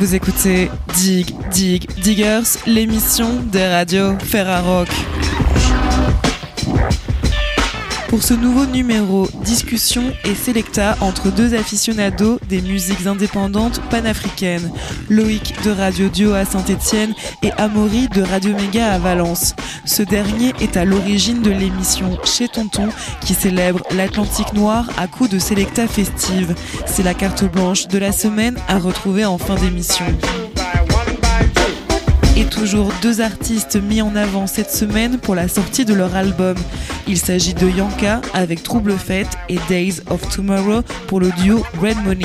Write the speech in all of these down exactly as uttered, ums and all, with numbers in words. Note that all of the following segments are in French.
Vous écoutez Dig, Dig, Diggers, l'émission des radios Ferrarock. Pour ce nouveau numéro, discussion et sélecta entre deux aficionados des musiques indépendantes panafricaines, Loïc de Radio Dio à Saint-Étienne et Amaury de Radio Méga à Valence. Ce dernier est à l'origine de l'émission Chez Tonton qui célèbre l'Atlantique noir à coups de sélecta festive. C'est la carte blanche de la semaine à retrouver en fin d'émission. Et toujours deux artistes mis en avant cette semaine pour la sortie de leur album. Il s'agit de Yanka avec Trouble Fête et Days of Tomorrow pour le duo Red Money.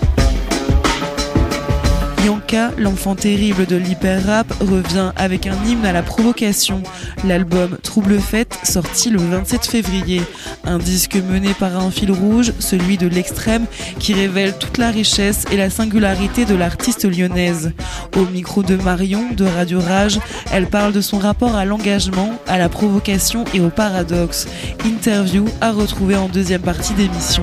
Yanka, l'enfant terrible de l'hyper-rap, revient avec un hymne à la provocation. L'album Trouble Fête, sorti le vingt-sept février. Un disque mené par un fil rouge, celui de l'extrême, qui révèle toute la richesse et la singularité de l'artiste lyonnaise. Au micro de Marion, de Radio Rage, elle parle de son rapport à l'engagement, à la provocation et au paradoxe. Interview à retrouver en deuxième partie d'émission.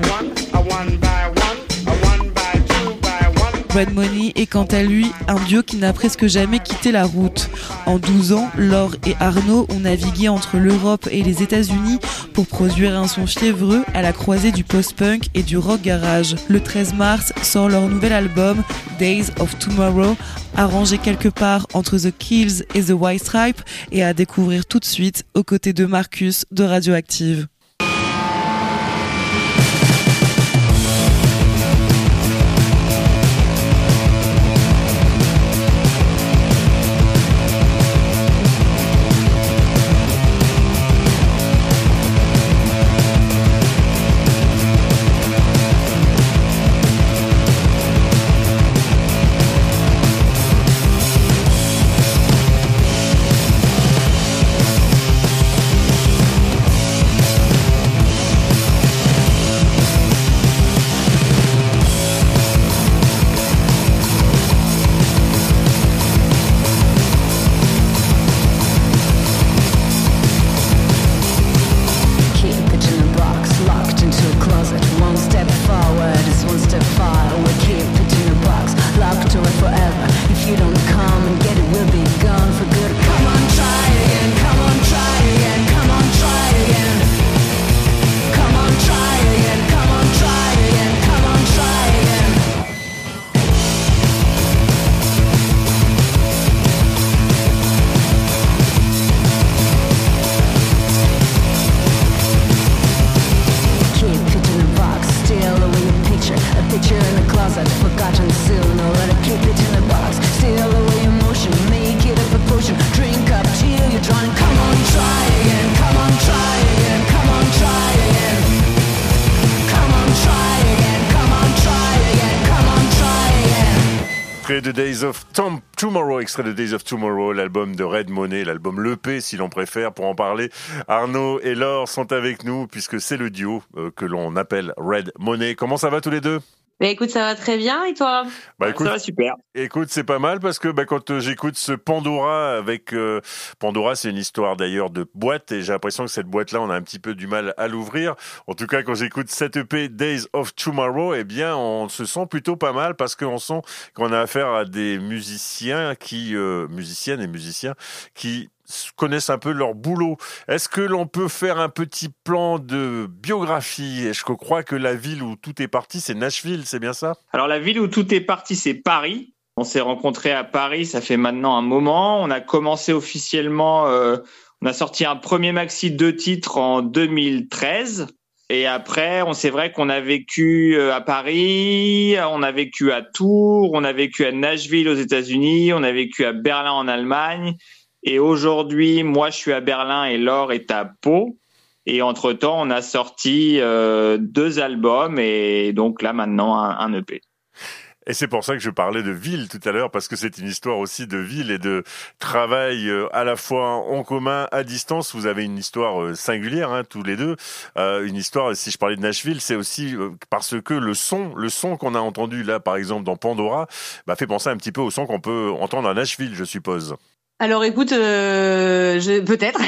Red Money est quant à lui un duo qui n'a presque jamais quitté la route. En douze ans, Laure et Arnaud ont navigué entre l'Europe et les États-Unis pour produire un son fiévreux à la croisée du post-punk et du rock garage. Le treize mars sort leur nouvel album Days of Tomorrow, arrangé quelque part entre The Kills et The White Stripe et à découvrir tout de suite aux côtés de Marcus de Radioactive. De Days of Tom- Tomorrow, extrait de Days of Tomorrow, l'album de Red Money, l'album l'E P si l'on préfère. Pour en parler, Arnaud et Laure sont avec nous puisque c'est le duo euh, que l'on appelle Red Money. Comment ça va tous les deux ? Bah écoute, ça va très bien, et toi ? Bah écoute, ça va super. Écoute, c'est pas mal parce que bah, quand euh, j'écoute ce Pandora avec euh, Pandora, c'est une histoire d'ailleurs de boîte et j'ai l'impression que cette boîte-là, on a un petit peu du mal à l'ouvrir. En tout cas, quand j'écoute cette E P Days of Tomorrow, eh bien, on se sent plutôt pas mal parce qu'on sent qu'on a affaire à des musiciens qui, euh, musiciennes et musiciens qui connaissent un peu leur boulot. Est-ce que l'on peut faire un petit plan de biographie ? Je crois que la ville où tout est parti, c'est Nashville, c'est bien ça ? Alors la ville où tout est parti, c'est Paris. On s'est rencontrés à Paris, ça fait maintenant un moment. On a commencé officiellement, euh, on a sorti un premier maxi de deux titres en deux mille treize. Et après, on c'est vrai qu'on a vécu à Paris, on a vécu à Tours, on a vécu à Nashville aux États-Unis, on a vécu à Berlin en Allemagne. Et aujourd'hui, moi, je suis à Berlin et Laure est à Pau. Et entre-temps, on a sorti euh, deux albums et donc là, maintenant, un, un E P. Et c'est pour ça que je parlais de ville tout à l'heure, parce que c'est une histoire aussi de ville et de travail à la fois en commun, à distance. Vous avez une histoire singulière, hein, tous les deux. Euh, une histoire, si je parlais de Nashville, c'est aussi parce que le son, le son qu'on a entendu là, par exemple, dans Pandora, bah, fait penser un petit peu au son qu'on peut entendre à Nashville, je suppose. Alors écoute, euh, je, peut-être,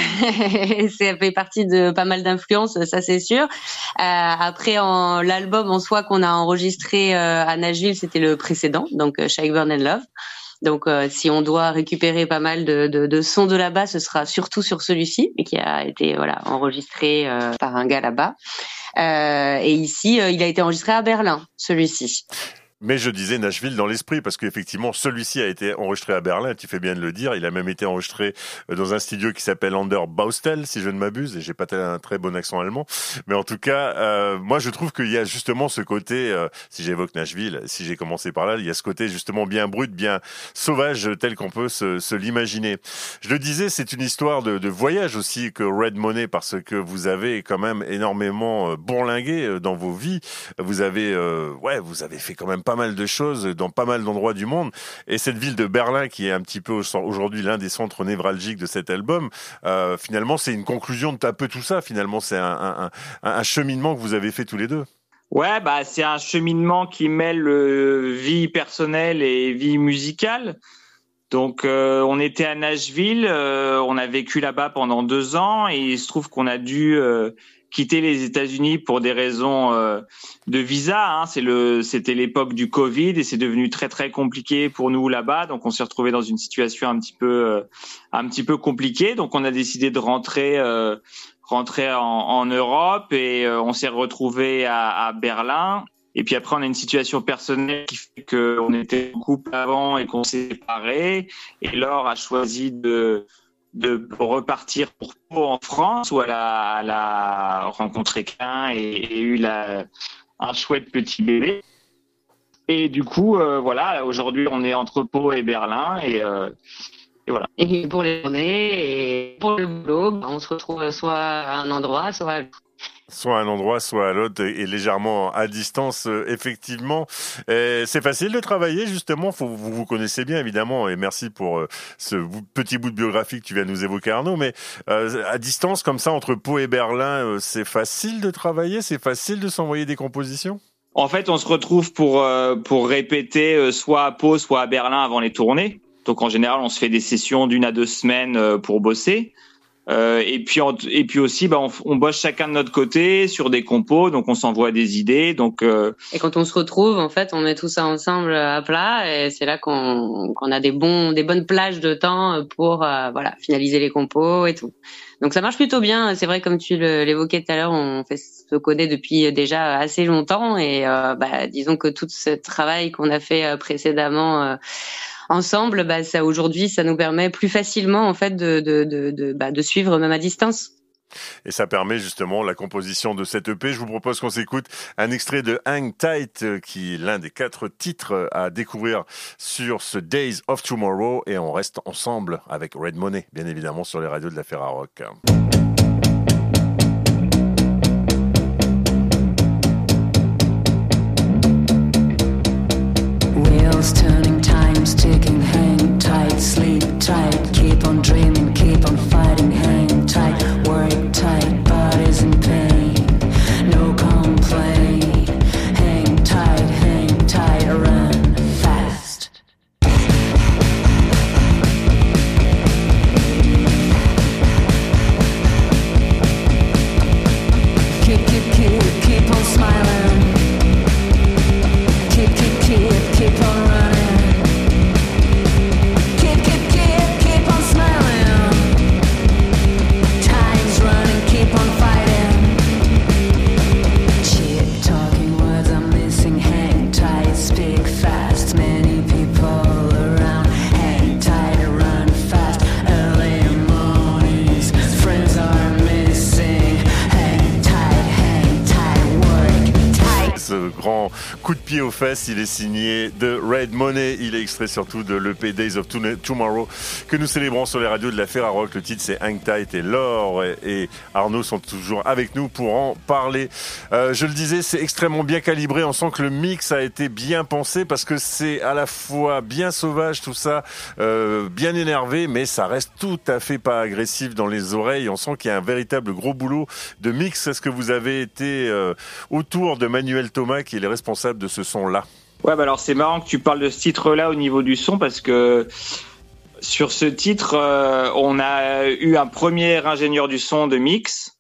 ça fait partie de pas mal d'influences, ça c'est sûr. Euh, après, en, l'album en soi qu'on a enregistré euh, à Nashville, c'était le précédent, donc euh, Shake, Burn and Love. Donc euh, si on doit récupérer pas mal de, de, de sons de là-bas, ce sera surtout sur celui-ci, qui a été voilà enregistré euh, par un gars là-bas. Euh, et ici, euh, il a été enregistré à Berlin, celui-ci. Mais je disais Nashville dans l'esprit, parce qu'effectivement, celui-ci a été enregistré à Berlin, tu fais bien de le dire. Il a même été enregistré dans un studio qui s'appelle Under Baustel, si je ne m'abuse, et j'ai pas un très bon accent allemand. Mais en tout cas, euh, moi, je trouve qu'il y a justement ce côté, euh, si j'évoque Nashville, si j'ai commencé par là, il y a ce côté justement bien brut, bien sauvage, tel qu'on peut se, se l'imaginer. Je le disais, c'est une histoire de, de voyage aussi que Red Money, parce que vous avez quand même énormément bourlingué dans vos vies. Vous avez, euh, ouais, vous avez fait quand même pas mal de choses dans pas mal d'endroits du monde, et cette ville de Berlin qui est un petit peu aujourd'hui l'un des centres névralgiques de cet album, euh, finalement c'est une conclusion de un peu tout ça. Finalement c'est un, un, un, un cheminement que vous avez fait tous les deux. Ouais, bah c'est un cheminement qui mêle euh, vie personnelle et vie musicale. Donc euh, on était à Nashville, euh, on a vécu là-bas pendant deux ans, et il se trouve qu'on a dû euh, quitter les États-Unis pour des raisons euh, de visa. Hein. C'est le, c'était l'époque du Covid, et c'est devenu très très compliqué pour nous là-bas. Donc on s'est retrouvé dans une situation un petit peu, euh, un petit peu compliquée. Donc on a décidé de rentrer, euh, rentrer en, en Europe, et euh, on s'est retrouvé à, à Berlin. Et puis après, on a une situation personnelle qui fait qu'on était en couple avant et qu'on s'est séparés. Et Laure a choisi de de repartir pour Pau en France, où elle a, elle a rencontré quelqu'un et, et eu la, un chouette petit bébé. Et du coup, euh, voilà, aujourd'hui, on est entre Pau et Berlin, et, euh, et voilà. Et pour les journées et pour le boulot, bah, on se retrouve soit à un endroit, soit à l'autre. Soit à un endroit, soit à l'autre, et légèrement à distance, euh, effectivement. Et c'est facile de travailler, justement. Faut, vous vous connaissez bien, évidemment, et merci pour euh, ce petit bout de biographie que tu viens de nous évoquer, Arnaud. Mais euh, à distance, comme ça, entre Pau et Berlin, euh, c'est facile de travailler, c'est facile de s'envoyer des compositions. En fait, on se retrouve pour euh, pour répéter euh, soit à Pau, soit à Berlin avant les tournées. Donc en général, on se fait des sessions d'une à deux semaines euh, pour bosser. Euh, et puis on, et puis aussi, bah, on, on bosse chacun de notre côté sur des compos, donc on s'envoie des idées. Donc euh... et quand on se retrouve, en fait, on met tout ça ensemble à plat, et c'est là qu'on, qu'on a des bons, des bonnes plages de temps pour euh, voilà finaliser les compos et tout. Donc ça marche plutôt bien. C'est vrai, comme tu le, l'évoquais tout à l'heure, on fait, se connaît depuis déjà assez longtemps, et euh, bah, disons que tout ce travail qu'on a fait précédemment euh, ensemble, bah, ça aujourd'hui, ça nous permet plus facilement en fait de de de de, bah, de suivre même à distance. Et ça permet justement la composition de cette E P. Je vous propose qu'on s'écoute un extrait de Hang Tight, qui est l'un des quatre titres à découvrir sur ce Days of Tomorrow, et on reste ensemble avec Red Money, bien évidemment, sur les radios de la Ferrarock. Wheels turning, time's ticking, hang tight, sleep tight, keep on dreaming, keep on fighting, hang tight, work tight, body's in pain, no complaint, hang tight, hang tight, run fast. Keep, keep, keep, keep on smiling, keep, keep, keep, keep on running. Keep, keep, keep, keep on smiling. Time's running, keep on fighting. Cheap talking words I'm missing. Hang tight, speak fast. Many people around. Hang tight, run fast. Early mornings, friends are missing. Hang tight, hang tight, work tight. Ce grand coup de pied aux fesses, il est signé de Red Money. Il est extrait surtout de l'E P Days of Tomorrow que nous célébrons sur les radios de la Ferrarock. Le titre c'est Hang Tight, et Laure et Arnaud sont toujours avec nous pour en parler. Euh, je le disais, c'est extrêmement bien calibré. On sent que le mix a été bien pensé, parce que c'est à la fois bien sauvage tout ça, euh, bien énervé, mais ça reste tout à fait pas agressif dans les oreilles. On sent qu'il y a un véritable gros boulot de mix. Est-ce que vous avez été euh, autour de Manuel Thomas, qui est le responsable de ce son-là? Ouais, bah alors c'est marrant que tu parles de ce titre-là au niveau du son, parce que Sur ce titre, euh, on a eu un premier ingénieur du son de mix.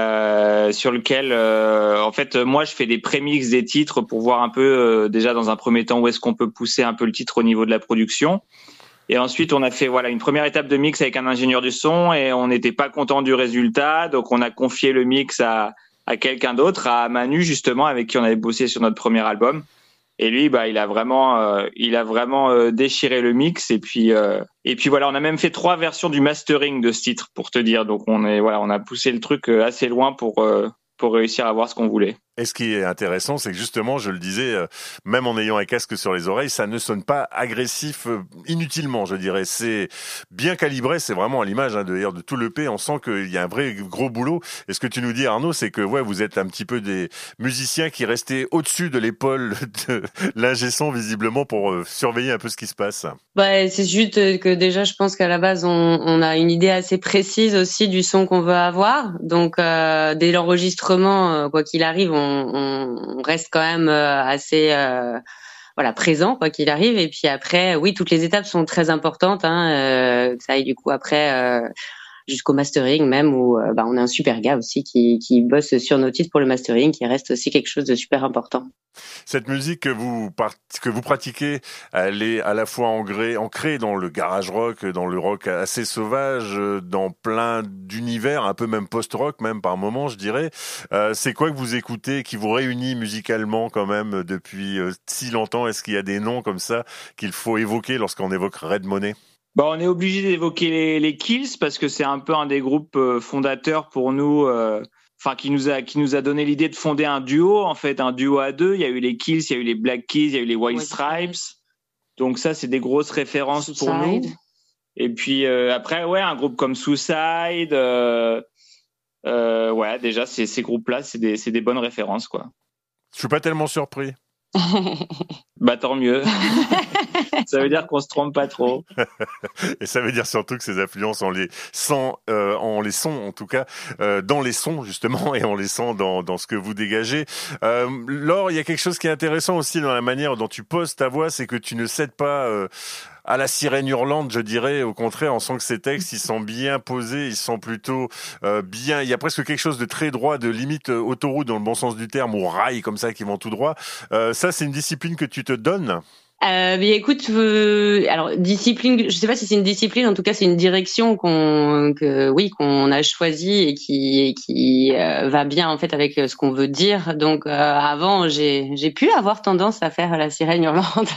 Euh, sur lequel, euh, en fait, moi, je fais des prémix des titres pour voir un peu, euh, déjà dans un premier temps, où est-ce qu'on peut pousser un peu le titre au niveau de la production. Et ensuite, on a fait voilà une première étape de mix avec un ingénieur du son et on n'était pas content du résultat, donc on a confié le mix à à quelqu'un d'autre, à Manu justement, avec qui on avait bossé sur notre premier album. Et lui, bah, il a vraiment, euh, il a vraiment euh, déchiré le mix. Et puis, euh, et puis voilà, on a même fait trois versions du mastering de ce titre, pour te dire. Donc on est, voilà, on a poussé le truc assez loin pour euh, pour réussir à avoir ce qu'on voulait. Et ce qui est intéressant, c'est que justement, je le disais, euh, même en ayant un casque sur les oreilles, ça ne sonne pas agressif euh, inutilement, je dirais. C'est bien calibré, c'est vraiment à l'image hein, d'ailleurs de tout l'E P. On sent qu'il y a un vrai gros boulot. Et ce que tu nous dis, Arnaud, c'est que ouais, vous êtes un petit peu des musiciens qui restaient au-dessus de l'épaule de l'ingé son, visiblement, pour euh, surveiller un peu ce qui se passe. Bah, c'est juste que déjà, je pense qu'à la base, on, on a une idée assez précise aussi du son qu'on veut avoir. Donc, euh, dès l'enregistrement, euh, quoi qu'il arrive, on on reste quand même assez euh, voilà présent quoi qu'il arrive et puis après oui toutes les étapes sont très importantes hein, euh, que ça aille du coup après euh, jusqu'au mastering même où euh, bah on a un super gars aussi qui qui bosse sur nos titres pour le mastering qui reste aussi quelque chose de super important. Cette musique que vous part... que vous pratiquez, elle est à la fois ancrée, ancrée dans le garage rock, dans le rock assez sauvage, dans plein d'univers, un peu même post-rock, même par moments, je dirais. Euh, c'est quoi que vous écoutez, qui vous réunit musicalement quand même depuis euh, si longtemps? Est-ce qu'il y a des noms comme ça qu'il faut évoquer lorsqu'on évoque Red Money? Bah, on est obligé d'évoquer les, les Kills parce que c'est un peu un des groupes euh, fondateurs pour nous. Euh... Enfin, qui nous a qui nous a donné l'idée de fonder un duo, en fait, un duo à deux. Il y a eu les Kills, il y a eu les Black Keys, il y a eu les White Stripes. Donc ça, c'est des grosses références Suicide. Pour nous. Et puis euh, après, ouais, un groupe comme Suicide, euh, euh, ouais, déjà, ces ces groupes-là, c'est des c'est des bonnes références, quoi. Je suis pas tellement surpris. Bah tant mieux. Ça veut dire qu'on se trompe pas trop. Et ça veut dire surtout que ces influences, on les sent, euh, on les sent en tout cas euh, dans les sons justement, et on les sent dans dans ce que vous dégagez. Euh, Laure, il y a quelque chose qui est intéressant aussi dans la manière dont tu poses ta voix, c'est que tu ne cèdes pas euh, à la sirène hurlante, je dirais. Au contraire, on sent que ces textes, ils sont bien posés, ils sont plutôt euh, bien. Il y a presque quelque chose de très droit, de limite euh, autoroute dans le bon sens du terme, ou rail comme ça qui vont tout droit. Euh, ça, c'est une discipline que tu te donnes. Euh, mais écoute, euh, alors discipline, je sais pas si c'est une discipline, en tout cas c'est une direction qu'on, que oui, qu'on a choisie et qui, et qui euh, va bien en fait avec ce qu'on veut dire. Donc euh, avant, j'ai, j'ai pu avoir tendance à faire la sirène hurlante,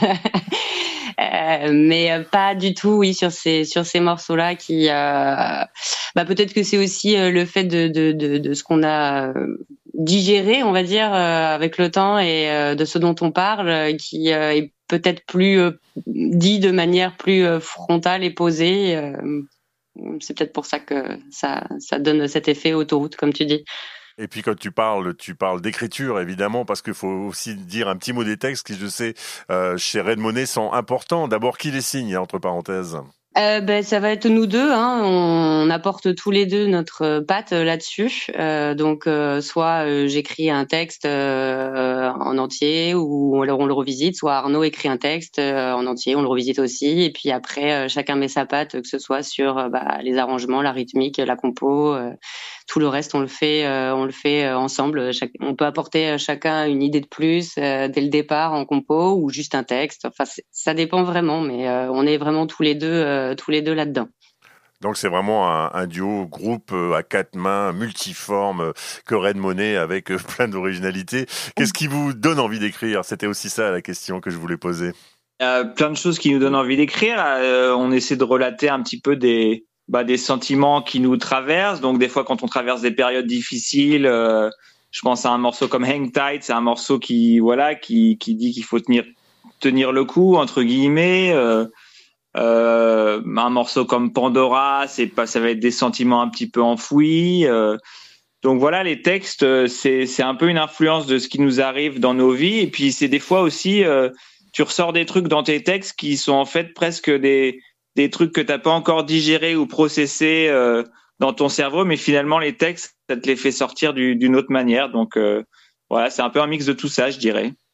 euh, mais pas du tout, oui, sur ces sur ces morceaux-là qui, euh, bah peut-être que c'est aussi le fait de de de, de ce qu'on a digéré, on va dire, euh, avec le temps et euh, de ce dont on parle, qui euh, est peut-être plus euh, dit de manière plus euh, frontale et posée. Euh, c'est peut-être pour ça que ça, ça donne cet effet autoroute, comme tu dis. Et puis quand tu parles, tu parles d'écriture évidemment, parce qu'il faut aussi dire un petit mot des textes qui, je sais, euh, chez Red Money sont importants. D'abord, qui les signe, entre parenthèses? Euh, ben ça va être nous deux, hein. On apporte tous les deux notre patte là-dessus. Euh, donc euh, soit euh, j'écris un texte euh, en entier ou on, on le revisite, soit Arnaud écrit un texte euh, en entier, on le revisite aussi. Et puis après euh, chacun met sa patte, que ce soit sur euh, bah, les arrangements, la rythmique, la compo, euh, tout le reste on le fait, euh, on le fait euh, ensemble. Chaque, on peut apporter euh, chacun une idée de plus euh, dès le départ en compo ou juste un texte. Enfin ça dépend vraiment, mais euh, on est vraiment tous les deux. Euh, tous les deux là-dedans. Donc c'est vraiment un, un duo groupe à quatre mains, multiforme, que Red Money, avec plein d'originalité. Qu'est-ce qui vous donne envie d'écrire? C'était aussi ça la question que je voulais poser. Euh, plein de choses qui nous donnent envie d'écrire. Euh, on essaie de relater un petit peu des, bah, des sentiments qui nous traversent. Donc des fois quand on traverse des périodes difficiles, euh, je pense à un morceau comme Hang Tight, c'est un morceau qui, voilà, qui, qui dit qu'il faut tenir, tenir le coup, entre guillemets. Euh, Euh, un morceau comme Pandora, c'est pas, ça va être des sentiments un petit peu enfouis. Euh, donc voilà, les textes, c'est c'est un peu une influence de ce qui nous arrive dans nos vies. Et puis c'est des fois aussi, euh, tu ressors des trucs dans tes textes qui sont en fait presque des des trucs que t'as pas encore digérés ou processés euh, dans ton cerveau, mais finalement les textes, ça te les fait sortir du, d'une autre manière. Donc euh, voilà, c'est un peu un mix de tout ça, je dirais.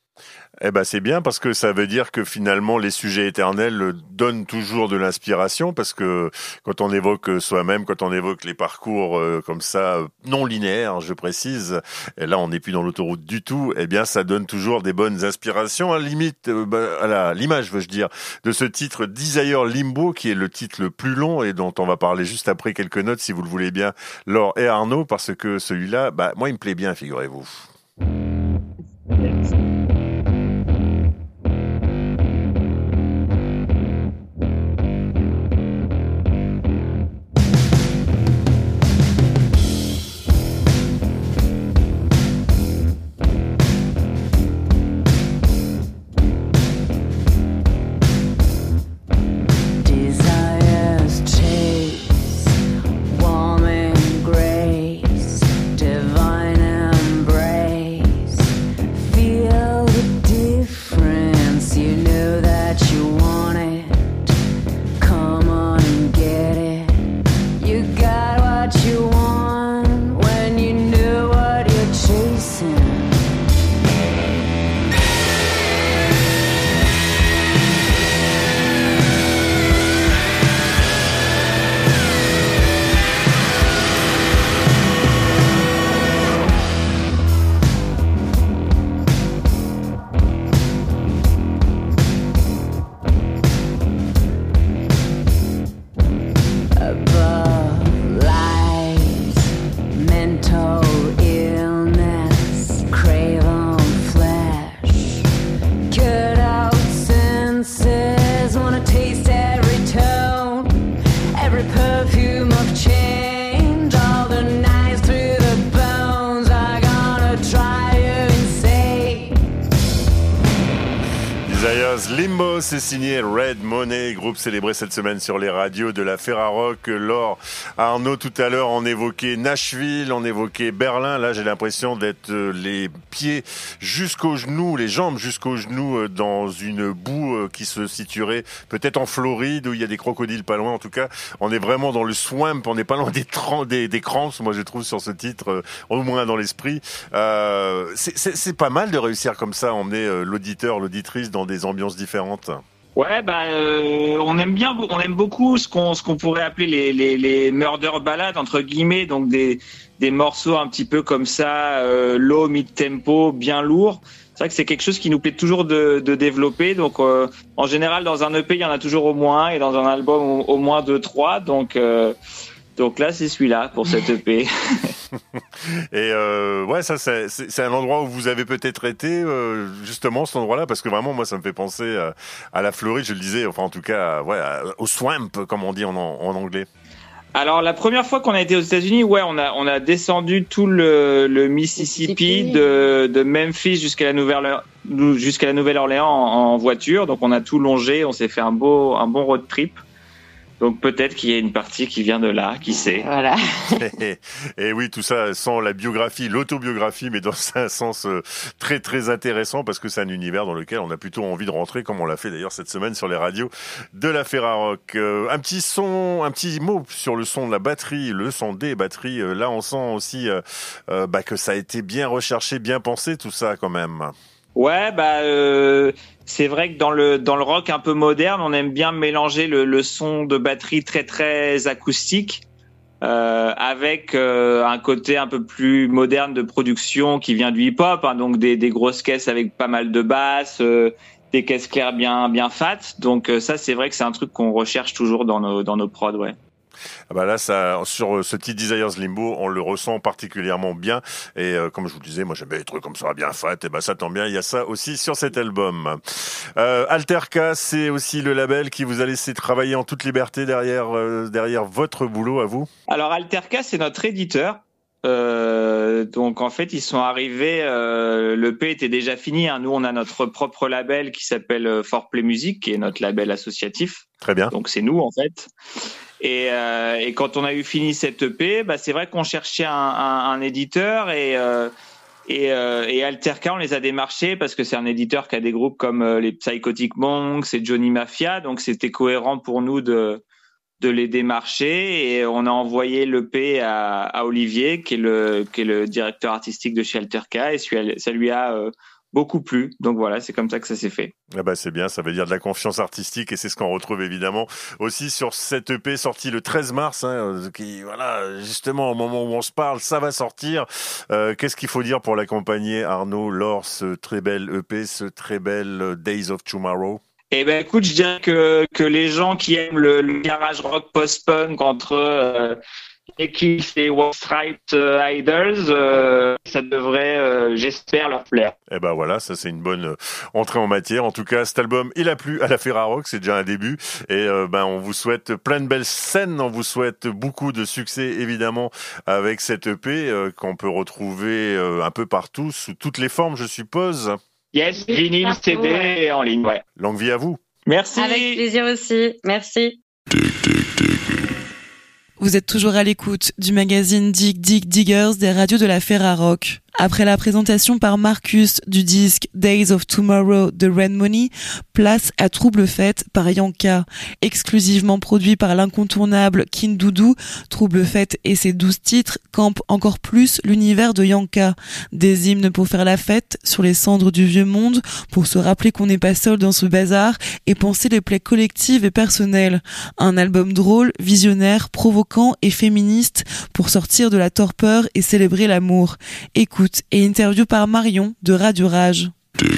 Eh ben c'est bien parce que ça veut dire que finalement les sujets éternels donnent toujours de l'inspiration parce que quand on évoque soi-même, quand on évoque les parcours euh, comme ça non linéaires, je précise, et là on n'est plus dans l'autoroute du tout, eh bien ça donne toujours des bonnes inspirations. À la limite, euh, bah, à la, l'image, veux-je dire, de ce titre Desire Limbo qui est le titre le plus long et dont on va parler juste après quelques notes si vous le voulez bien, Laure et Arnaud, parce que celui-là, bah moi il me plaît bien, figurez-vous. Limbo, c'est signé Red Money, groupe célébré cette semaine sur les radios de la Ferrarock. Laure, Arnaud, tout à l'heure, on évoquait Nashville, on évoquait Berlin. Là, j'ai l'impression d'être les pieds jusqu'aux genoux, les jambes jusqu'aux genoux dans une boue qui se situerait peut-être en Floride où il y a des crocodiles pas loin. En tout cas, on est vraiment dans le swamp, on n'est pas loin des, tran- des, des cramps, moi je trouve, sur ce titre, au moins dans l'esprit. Euh, c'est, c'est, c'est pas mal de réussir comme ça, emmener l'auditeur, l'auditrice dans des ambiances différentes. Ouais, bah, euh, on aime bien, on aime beaucoup ce qu'on, ce qu'on pourrait appeler les, les, les murder ballades entre guillemets, donc des, des morceaux un petit peu comme ça, euh, low mid tempo, bien lourds. C'est vrai que c'est quelque chose qui nous plaît toujours de, de développer. Donc, euh, en général, dans un E P, il y en a toujours au moins un, et dans un album, au, au moins deux, trois. Donc, euh, donc là, c'est celui-là pour cet E P. Et euh, ouais, ça c'est, c'est, c'est un endroit où vous avez peut-être été euh, justement cet endroit-là, parce que vraiment moi ça me fait penser à, à la Floride, je le disais, enfin en tout cas ouais, au swamp comme on dit en, en anglais. Alors la première fois qu'on a été aux États-Unis, ouais, on a on a descendu tout le, le Mississippi, Mississippi. De, de Memphis jusqu'à la Nouvelle jusqu'à la Nouvelle-Orléans en, en voiture, donc on a tout longé, on s'est fait un beau un bon road trip. Donc peut-être qu'il y a une partie qui vient de là, qui sait. Voilà. et, et oui, tout ça sans la biographie, l'autobiographie, mais dans un sens euh, très très intéressant parce que c'est un univers dans lequel on a plutôt envie de rentrer, comme on l'a fait d'ailleurs cette semaine sur les radios de la Ferrarock. Euh, un petit son, un petit mot sur le son de la batterie, le son des batteries. Euh, là, on sent aussi euh, euh, bah, que ça a été bien recherché, bien pensé, tout ça quand même. Ouais, bah euh, c'est vrai que dans le dans le rock un peu moderne, on aime bien mélanger le, le son de batterie très très acoustique euh, avec euh, un côté un peu plus moderne de production qui vient du hip-hop, hein, donc des des grosses caisses avec pas mal de basses, euh, des caisses claires bien bien fat. Donc euh, ça, c'est vrai que c'est un truc qu'on recherche toujours dans nos dans nos prods, ouais. Ah bah là, ça, sur ce titre Desire Limbo, on le ressent particulièrement bien. Et euh, comme je vous le disais, moi j'aime bien les trucs comme ça, bien fat. Et bah ça tombe bien, il y a ça aussi sur cet album. Euh, Alterka, c'est aussi le label qui vous a laissé travailler en toute liberté derrière euh, derrière votre boulot à vous. Alors Alterka, c'est notre éditeur. Euh, donc en fait, ils sont arrivés. Euh, le P était déjà fini. Hein. Nous, on a notre propre label qui s'appelle For Play Music, qui est notre label associatif. Très bien. Donc c'est nous en fait. Et, euh, et quand on a eu fini cette E P, bah c'est vrai qu'on cherchait un, un, un éditeur et euh, et, euh, et Alterka, on les a démarchés parce que c'est un éditeur qui a des groupes comme euh, les Psychotic Monks et Johnny Mafia, donc c'était cohérent pour nous de de les démarcher et on a envoyé l'E P à, à Olivier qui est le qui est le directeur artistique de chez Alterka et ça lui a euh, beaucoup plu. Donc voilà, c'est comme ça que ça s'est fait. Ah bah c'est bien, ça veut dire de la confiance artistique et c'est ce qu'on retrouve évidemment aussi sur cette E P sortie le treize mars, hein, qui voilà justement au moment où on se parle, ça va sortir. Euh, qu'est-ce qu'il faut dire pour l'accompagner, Arnaud, lors ce très bel E P, ce très bel Days of Tomorrow? Eh ben écoute, je dirais que que les gens qui aiment le, le garage rock post-punk entre euh, Kiss et White Stripes euh, Idols, euh, ça devrait, euh, j'espère, leur plaire. Eh ben voilà, ça c'est une bonne entrée en matière. En tout cas, cet album, il a plu à la Ferrarock, c'est déjà un début. Et euh, ben on vous souhaite plein de belles scènes, on vous souhaite beaucoup de succès évidemment avec cette E P euh, qu'on peut retrouver euh, un peu partout, sous toutes les formes, je suppose. Yes, vinyle, C D et en ligne, ouais. Longue vie à vous. Merci. Avec plaisir aussi. Merci. Vous êtes toujours à l'écoute du magazine Dig Dig Diggers des radios de la Ferrarock. Après la présentation par Marcus du disque Days of Tomorrow de Red Money, place à Trouble Fête par Yanka. Exclusivement produit par l'incontournable Kin Doudou, Trouble Fête et ses douze titres campent encore plus l'univers de Yanka. Des hymnes pour faire la fête sur les cendres du vieux monde, pour se rappeler qu'on n'est pas seul dans ce bazar et penser les plaies collectives et personnelles. Un album drôle, visionnaire, provoquant et féministe pour sortir de la torpeur et célébrer l'amour. Écoute et interview par Marion de Radio Rage.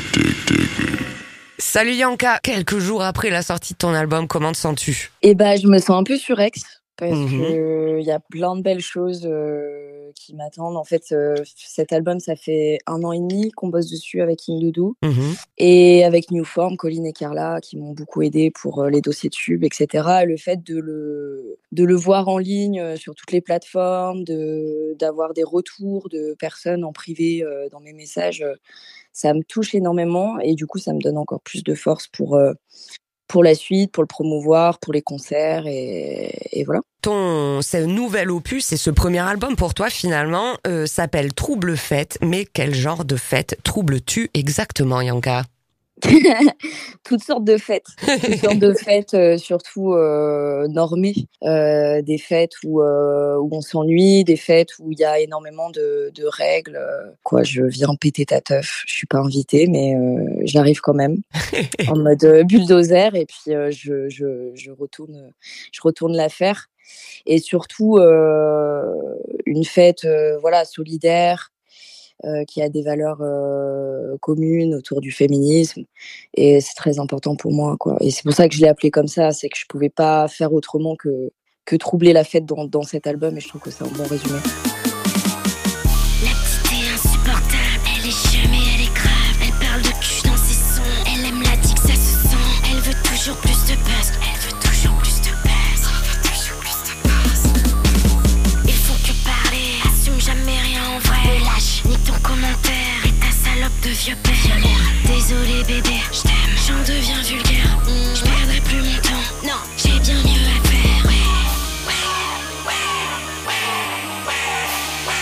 Salut Yanka, quelques jours après la sortie de ton album, comment te sens-tu ? Eh ben, je me sens un peu surex parce Mhm. que il y a plein de belles choses euh, qui m'attendent. En fait, euh, cet album, ça fait un an et demi qu'on bosse dessus avec King Doudou Mhm. et avec Newform, Colline et Carla qui m'ont beaucoup aidé pour euh, les dossiers de tubes, et cetera. Et le fait de le de le voir en ligne euh, sur toutes les plateformes, de d'avoir des retours de personnes en privé euh, dans mes messages, euh, ça me touche énormément et du coup, ça me donne encore plus de force pour euh, pour la suite, pour le promouvoir, pour les concerts et, et voilà. Ton ce nouvel opus et ce premier album pour toi finalement euh, s'appelle Trouble Fête, mais quel genre de fête troubles-tu exactement Yanka ? Toutes sortes de fêtes, toutes sortes de fêtes, euh, surtout euh, normées, euh, des fêtes où euh, où on s'ennuie, des fêtes où il y a énormément de, de règles. euh, Quoi, je viens péter ta teuf. Je suis pas invitée, mais euh, j'arrive quand même en mode euh, bulldozer et puis euh, je je je retourne je retourne la faire et surtout euh, une fête euh, voilà solidaire. Euh, qui a des valeurs euh, communes autour du féminisme et c'est très important pour moi quoi. Et c'est pour ça que je l'ai appelé comme ça, c'est que je pouvais pas faire autrement que que troubler la fête dans, dans cet album et je trouve que c'est un bon résumé. La petite est insupportable, elle est chumée, elle est grave, elle parle de cul dans ses sons, elle aime la dick, ça se sent, elle veut toujours plus de buzz, elle veut toujours plus de buzz, elle veut toujours plus de buzz. Il faut que parler, assume jamais rien en vrai, lâche, ni ton commentaire et ta salope de vieux père. Désolé bébé, je t'aime, j'en deviens vulgaire, mmh. Je perdrai plus mon temps, non, j'ai bien mieux à faire. Ouais, ouais, ouais, ouais, ouais.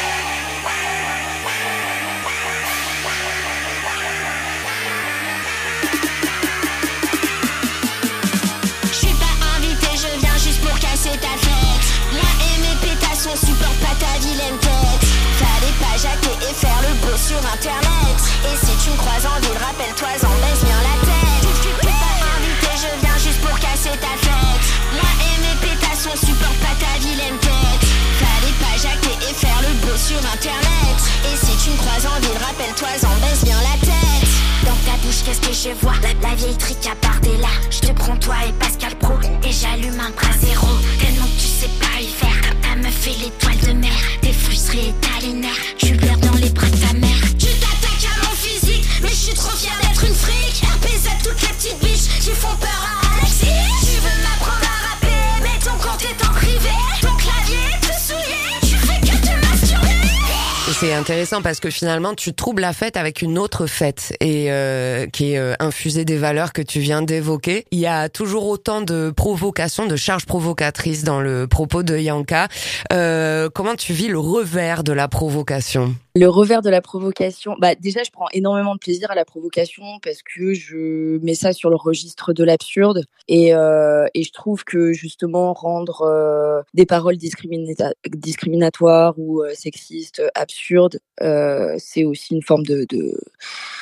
Je suis pas invité, je viens juste pour casser ta fête. Moi et mes pétasses, on supporte pas ta vilaine tête. Fallait pas jacter et faire le beau sur internet. Et si tu me croises en ville, rappelle-toi-en, baisse bien la tête. Je suis pas invité, je viens juste pour casser ta fête. Moi et mes pétasses, on supporte pas ta vilaine tête. Fallait pas jacter et faire le beau sur internet. Et si tu me croises en ville, rappelle-toi-en, baisse bien la tête. Dans ta bouche, qu'est-ce que je vois? La, la vieille trique à part des là. Je te prends toi et Pascal Pro. Et j'allume un bras zéro. Tellement que tu sais pas y faire. Ta meuf fait l'étoile de mer. T'es frustré et t'as les nerfs. Tu pleures dans les bras de ta mère. Tu t'attaques à mon physique. Mais je suis trop fière d'être une fric. R P Z toutes les petites biches qui font peur à Alexis. Tu veux m'apprendre à rapper. Mais ton compte est en privé. Ton clavier te souiller. Tu fais que te masturber. C'est intéressant parce que finalement tu troubles la fête avec une autre fête et euh, qui est euh, infusée des valeurs que tu viens d'évoquer. Il y a toujours autant de provocations, de charges provocatrices dans le propos de Yanka. Euh, comment tu vis le revers de la provocation ? Le revers de la provocation, bah déjà je prends énormément de plaisir à la provocation parce que je mets ça sur le registre de l'absurde et euh, et je trouve que justement rendre euh, des paroles discriminata- discriminatoires ou euh, sexistes absurdes, euh, c'est aussi une forme de de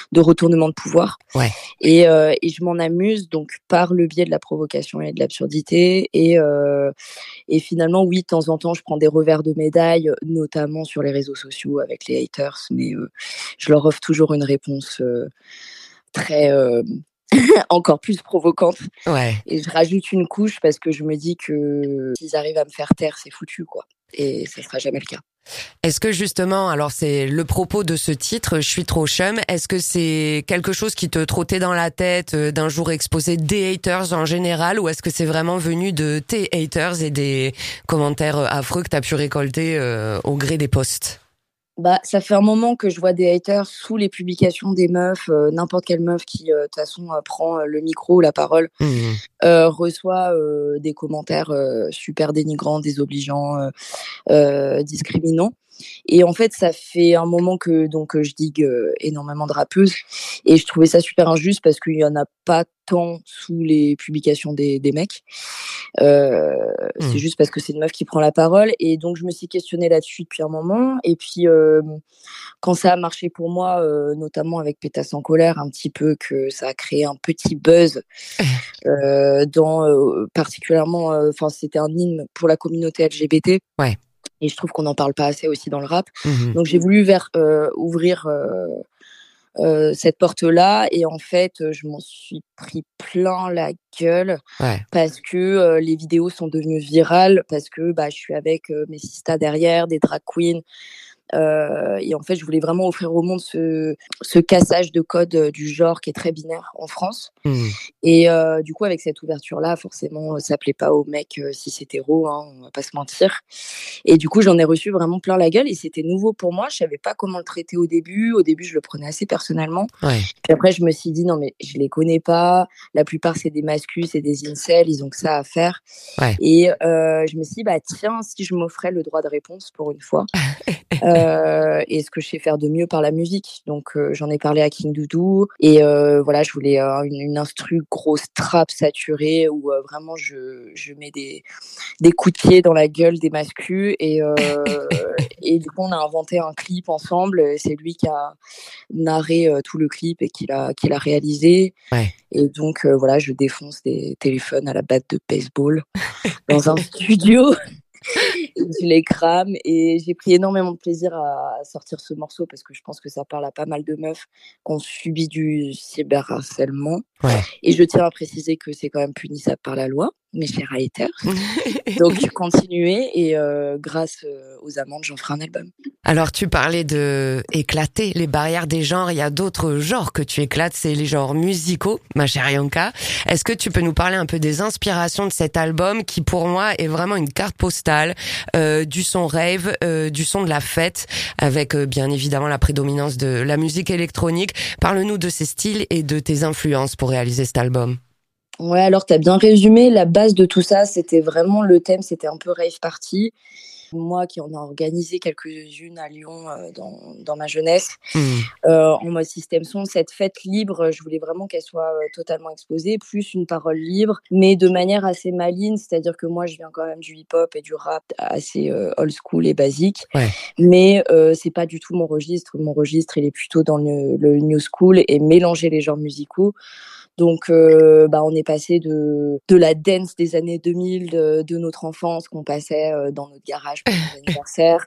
de retournement de pouvoir. Ouais. Et, euh, et je m'en amuse donc par le biais de la provocation et de l'absurdité. Et, euh, et finalement, oui, de temps en temps, je prends des revers de médaille, notamment sur les réseaux sociaux avec les haters, mais euh, je leur offre toujours une réponse euh, très... Euh, encore plus provocante. Ouais. Et je rajoute une couche parce que je me dis que s'ils arrivent à me faire taire, c'est foutu, quoi. Et ça sera jamais le cas. Est-ce que justement, alors c'est le propos de ce titre, Je suis trop chum, est-ce que c'est quelque chose qui te trottait dans la tête euh, d'un jour exposé des haters en général, ou est-ce que c'est vraiment venu de tes haters et des commentaires affreux que t'as pu récolter euh, au gré des posts? Bah, ça fait un moment que je vois des haters sous les publications des meufs, euh, n'importe quelle meuf qui, de euh, toute façon, euh, prend euh, le micro ou la parole, mmh. euh, reçoit euh, des commentaires euh, super dénigrants, désobligeants, euh, euh, discriminants. Et en fait, ça fait un moment que donc je digue euh, énormément de rappeuses, et je trouvais ça super injuste parce qu'il y en a pas tant sous les publications des, des mecs. Euh, mmh. C'est juste parce que c'est une meuf qui prend la parole, et donc je me suis questionnée là-dessus depuis un moment. Et puis euh, quand ça a marché pour moi, euh, notamment avec Pétasse en colère, un petit peu, que ça a créé un petit buzz euh, dans euh, particulièrement, enfin euh, c'était un hymne pour la communauté L G B T. Ouais. Et je trouve qu'on n'en parle pas assez aussi dans le rap. Mmh. Donc j'ai voulu vers, euh, ouvrir euh, euh, cette porte-là, et en fait, je m'en suis pris plein la gueule, ouais. parce que euh, les vidéos sont devenues virales, parce que bah, je suis avec euh, mes sistas derrière, des drag queens. Euh, et en fait, je voulais vraiment offrir au monde ce, ce cassage de code euh, du genre qui est très binaire en France. Mmh. Et euh, du coup, avec cette ouverture-là, forcément, ça plaît pas aux mecs euh, cis hétéros, hein, on va pas se mentir. Et du coup, j'en ai reçu vraiment plein la gueule, et c'était nouveau pour moi. Je savais pas comment le traiter au début. Au début, je le prenais assez personnellement. Ouais. Puis après, je me suis dit, non, mais je les connais pas. La plupart, c'est des mascus, c'est des incels, ils ont que ça à faire. Ouais. Et euh, je me suis dit, bah tiens, si je m'offrais le droit de réponse pour une fois. Euh, et ce que je sais faire de mieux par la musique. Donc euh, j'en ai parlé à King Doudou, et euh, voilà, je voulais euh, une, une instru grosse trap saturée où euh, vraiment je, je mets des, des coups de pied dans la gueule des mascus, et, euh, et du coup on a inventé un clip ensemble. C'est lui qui a narré euh, tout le clip et qui l'a, qui l'a réalisé. Ouais. Et donc euh, voilà, je défonce des téléphones à la batte de baseball dans un studio. Je les crame, et j'ai pris énormément de plaisir à sortir ce morceau parce que je pense que ça parle à pas mal de meufs qui ont subi du cyberharcèlement. Ouais. Et je tiens à préciser que c'est quand même punissable par la loi, mes chers haters. Donc continuez, et euh, grâce aux amendes, j'en ferai un album. Alors tu parlais de éclater les barrières des genres, il y a d'autres genres que tu éclates, c'est les genres musicaux, ma chère Yonka. Est-ce que tu peux nous parler un peu des inspirations de cet album qui pour moi est vraiment une carte postale euh, du son rave, euh, du son de la fête, avec euh, bien évidemment la prédominance de la musique électronique. Parle-nous de ces styles et de tes influences pour réaliser cet album. Ouais, alors t'as bien résumé. La base de tout ça, c'était vraiment le thème, c'était un peu rave party. Moi qui en ai organisé quelques-unes à Lyon euh, dans, dans ma jeunesse, mmh. euh, en mode système son, cette fête libre, je voulais vraiment qu'elle soit euh, totalement exposée, plus une parole libre, mais de manière assez maligne, c'est-à-dire que moi je viens quand même du hip-hop et du rap assez euh, old school et basique, ouais. mais euh, c'est pas du tout mon registre. Mon registre, il est plutôt dans le, le new school et mélanger les genres musicaux. Donc, euh, bah, on est passé de, de la dance des années deux mille, de, de notre enfance qu'on passait euh, dans notre garage pour nos anniversaires,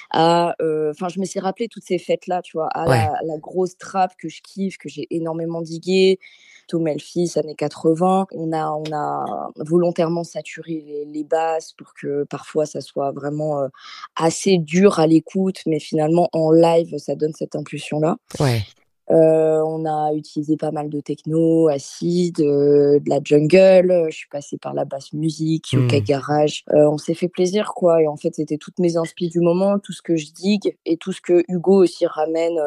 à, enfin, euh, je me suis rappelé toutes ces fêtes-là, tu vois, à ouais. la, la grosse trap que je kiffe, que j'ai énormément digué, Tom Melfis, années quatre-vingts. On a, on a volontairement saturé les, les basses pour que parfois ça soit vraiment euh, assez dur à l'écoute, mais finalement en live, ça donne cette impulsion-là. Ouais. Euh, on a utilisé pas mal de techno, acide, euh, de la jungle. Je suis passée par la basse musique, mmh. yoga garage. Euh, on s'est fait plaisir, quoi. Et en fait, c'était toutes mes inspi du moment, tout ce que je digue et tout ce que Hugo aussi ramène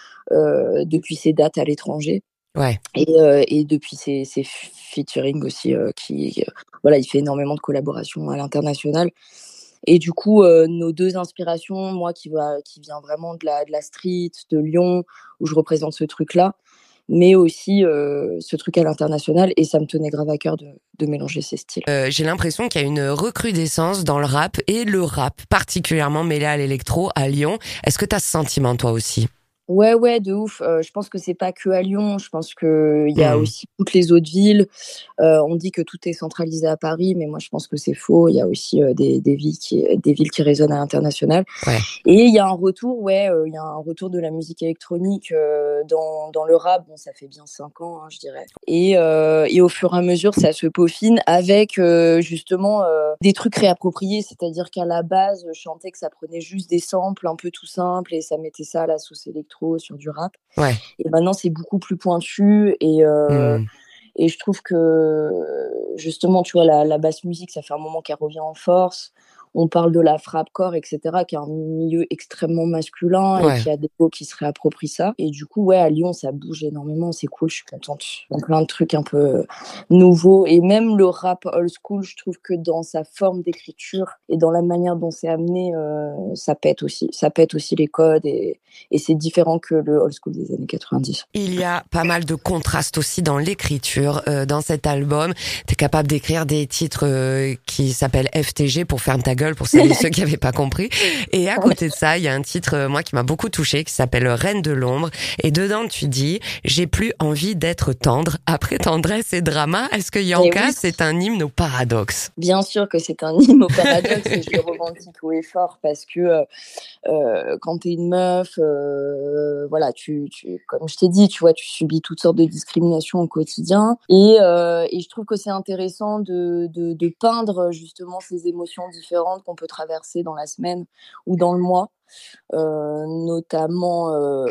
euh, depuis ses dates à l'étranger. Ouais. Et, euh, et depuis ses, ses featuring aussi, euh, qui, euh, voilà, il fait énormément de collaborations à l'international. Et du coup, euh, nos deux inspirations, moi qui, va, qui vient vraiment de la, de la street, de Lyon, où je représente ce truc-là, mais aussi euh, ce truc à l'international, et ça me tenait grave à cœur de, de mélanger ces styles. Euh, j'ai l'impression qu'il y a une recrudescence dans le rap, et le rap particulièrement mêlé à l'électro à Lyon. Est-ce que tu as ce sentiment toi aussi ? Ouais, ouais, de ouf. Euh, je pense que c'est pas que à Lyon. Je pense que il y a Mmh. aussi toutes les autres villes. Euh, on dit que tout est centralisé à Paris, mais moi je pense que c'est faux. Il y a aussi euh, des, des villes qui, des villes qui résonnent à l'international. Ouais. Et il y a un retour, ouais, euh, il y a un retour de la musique électronique euh, dans dans le rap. Bon, ça fait bien cinq ans, hein, je dirais. Et euh, et au fur et à mesure, ça se peaufine avec euh, justement euh, des trucs réappropriés. C'est-à-dire qu'à la base, je chantais que ça prenait juste des samples un peu tout simples et ça mettait ça à la sauce électro sur du rap. Ouais. Et maintenant, c'est beaucoup plus pointu et euh, Mmh. et je trouve que justement, tu vois, la, la basse musique, ça fait un moment qu'elle revient en force. On parle de la frappe-corps, et cetera, qui est un milieu extrêmement masculin et Ouais. qui a des mots qui se réapproprient ça. Et du coup, ouais, à Lyon, ça bouge énormément, c'est cool, je suis contente. Donc plein de trucs un peu nouveaux. Et même le rap old school, je trouve que dans sa forme d'écriture et dans la manière dont c'est amené, euh, ça pète aussi. Ça pète aussi les codes et, et c'est différent que le old school des années quatre-vingt-dix. Il y a pas mal de contrastes aussi dans l'écriture euh, dans cet album. T'es capable d'écrire des titres euh, qui s'appellent F T G pour ferme ta gueule pour celles et ceux qui n'avaient pas compris. Et à côté de ça, il y a un titre euh, moi qui m'a beaucoup touché qui s'appelle Reine de l'ombre. Et dedans tu dis j'ai plus envie d'être tendre après tendresse et drama. Est-ce que Yanka oui. c'est un hymne au paradoxe? Bien sûr que c'est un hymne au paradoxe et je le revendique haut et fort parce que euh, euh, quand t'es une meuf, euh, voilà, tu, tu, comme je t'ai dit, tu vois, tu subis toutes sortes de discriminations au quotidien et, euh, et je trouve que c'est intéressant de, de, de peindre justement ces émotions différentes qu'on peut traverser dans la semaine ou dans le mois. Euh, notamment euh,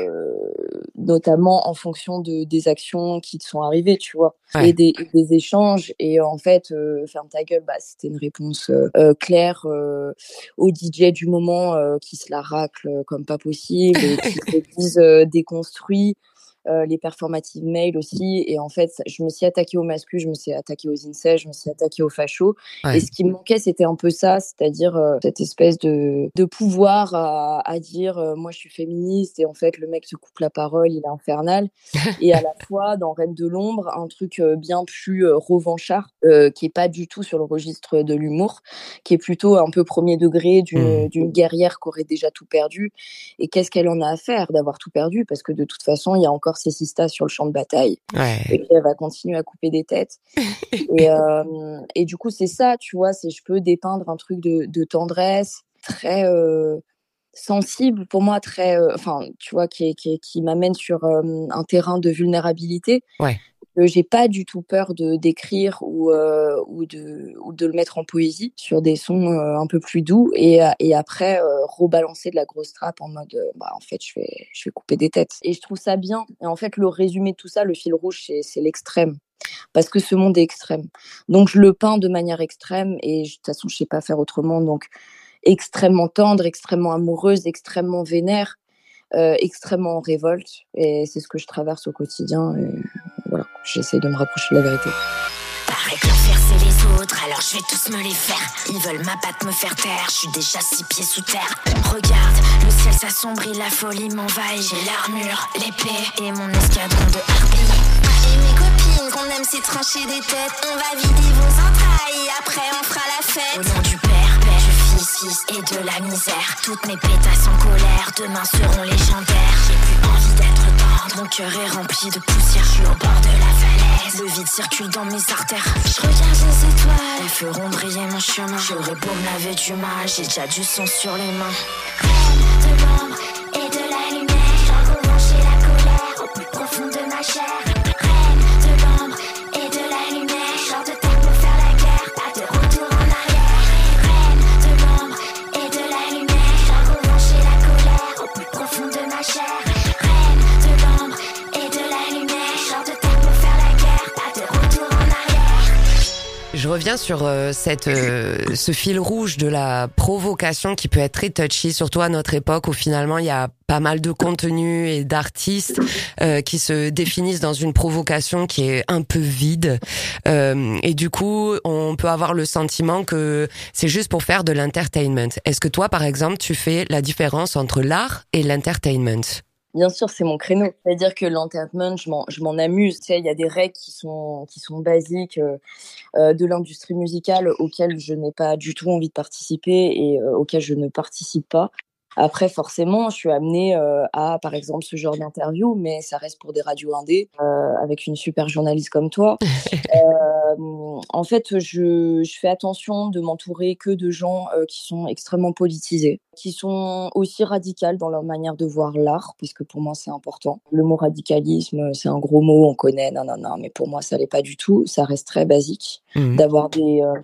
notamment en fonction de des actions qui te sont arrivées, tu vois, Ouais. et des, et des échanges. Et en fait, euh, ferme ta gueule, bah c'était une réponse euh, claire euh, aux D J du moment euh, qui se la raclent comme pas possible et qui se disent euh, déconstruits. Euh, les performatives mail aussi, et en fait je me suis attaquée aux masculins, je me suis attaquée aux incels, je me suis attaquée aux fachos, Ouais. et ce qui me manquait c'était un peu ça, c'est-à-dire euh, cette espèce de, de pouvoir à, à dire euh, moi je suis féministe et en fait le mec se coupe la parole, il est infernal, et à la fois dans Reine de l'ombre un truc euh, bien plus euh, revanchard euh, qui est pas du tout sur le registre de l'humour, qui est plutôt un peu premier degré d'une, Mmh. d'une guerrière qui aurait déjà tout perdu, et qu'est-ce qu'elle en a à faire d'avoir tout perdu, parce que de toute façon il y a encore ses sistas sur le champ de bataille Ouais. et qu'elle va continuer à couper des têtes. Et, euh, et du coup, c'est ça, tu vois, c'est je peux dépeindre un truc de, de tendresse très euh, sensible pour moi, très, euh, enfin, tu vois, qui, qui, qui m'amène sur euh, un terrain de vulnérabilité. Ouais. Que j'ai pas du tout peur de d'écrire ou euh, ou de ou de le mettre en poésie sur des sons euh, un peu plus doux, et et après euh, rebalancer de la grosse trappe en mode euh, bah en fait je vais je vais couper des têtes, et je trouve ça bien. Et en fait le résumé de tout ça, le fil rouge, c'est c'est l'extrême, parce que ce monde est extrême, donc je le peins de manière extrême et de toute façon je sais pas faire autrement, donc extrêmement tendre, extrêmement amoureuse, extrêmement vénère, euh, extrêmement en révolte, et c'est ce que je traverse au quotidien, et voilà, j'essaie de me rapprocher de la vérité. Paraît que l'enfer c'est les autres, alors je vais tous me les faire. Ils veulent m'abattre, me faire taire, je suis déjà six pieds sous terre. Regarde, le ciel s'assombrit, la folie m'envahit. J'ai l'armure, l'épée et mon escadron de harpies. Et mes copines, qu'on aime c'est trancher des têtes. On va vider vos entrailles, après on fera la fête. Au nom du père, père, du fils, fils et de la misère. Toutes mes pétasses en colère, demain seront légendaires. J'ai plus envie d'être tendre, mon cœur est rempli de poussière. Je suis au bord de la falaise, le vide circule dans mes artères. Je regarde les étoiles, elles feront briller mon chemin. J'aurais beau me laver du mal, j'ai déjà du sang sur les mains. Reine de l'ombre et de la lumière, je dois revancher la colère au plus profond de ma chair. Reine de l'ombre et de la lumière, je sors de terre pour faire la guerre, pas de retour en arrière. Reine de l'ombre et de la lumière, je dois revancher la colère au plus profond de ma chair. Reine de l'ombre et de la lumière, je sors de terre pour faire la guerre, pas de retour en arrière. Je reviens sur euh, cette, euh, ce fil rouge de la provocation qui peut être très touchy, surtout à notre époque où finalement il y a pas mal de contenus et d'artistes euh, qui se définissent dans une provocation qui est un peu vide. Euh, et du coup, on peut avoir le sentiment que c'est juste pour faire de l'entertainment. Est-ce que toi, par exemple, tu fais la différence entre l'art et l'entertainment ? Bien sûr, c'est mon créneau. C'est-à-dire que l'entertainment, je m'en, je m'en amuse. Tu sais, il y a des règles qui sont, qui sont basiques euh, euh, de l'industrie musicale auxquelles je n'ai pas du tout envie de participer et euh, auxquelles je ne participe pas. Après, forcément, je suis amenée euh, à, par exemple, ce genre d'interview, mais ça reste pour des radios indé, euh, avec une super journaliste comme toi. euh, en fait, je, je fais attention de m'entourer que de gens euh, qui sont extrêmement politisés, qui sont aussi radicales dans leur manière de voir l'art, puisque pour moi, c'est important. Le mot radicalisme, c'est un gros mot, on connaît, non, non, non, mais pour moi, ça l'est pas du tout. Ça reste très basique Mmh. d'avoir des... Euh,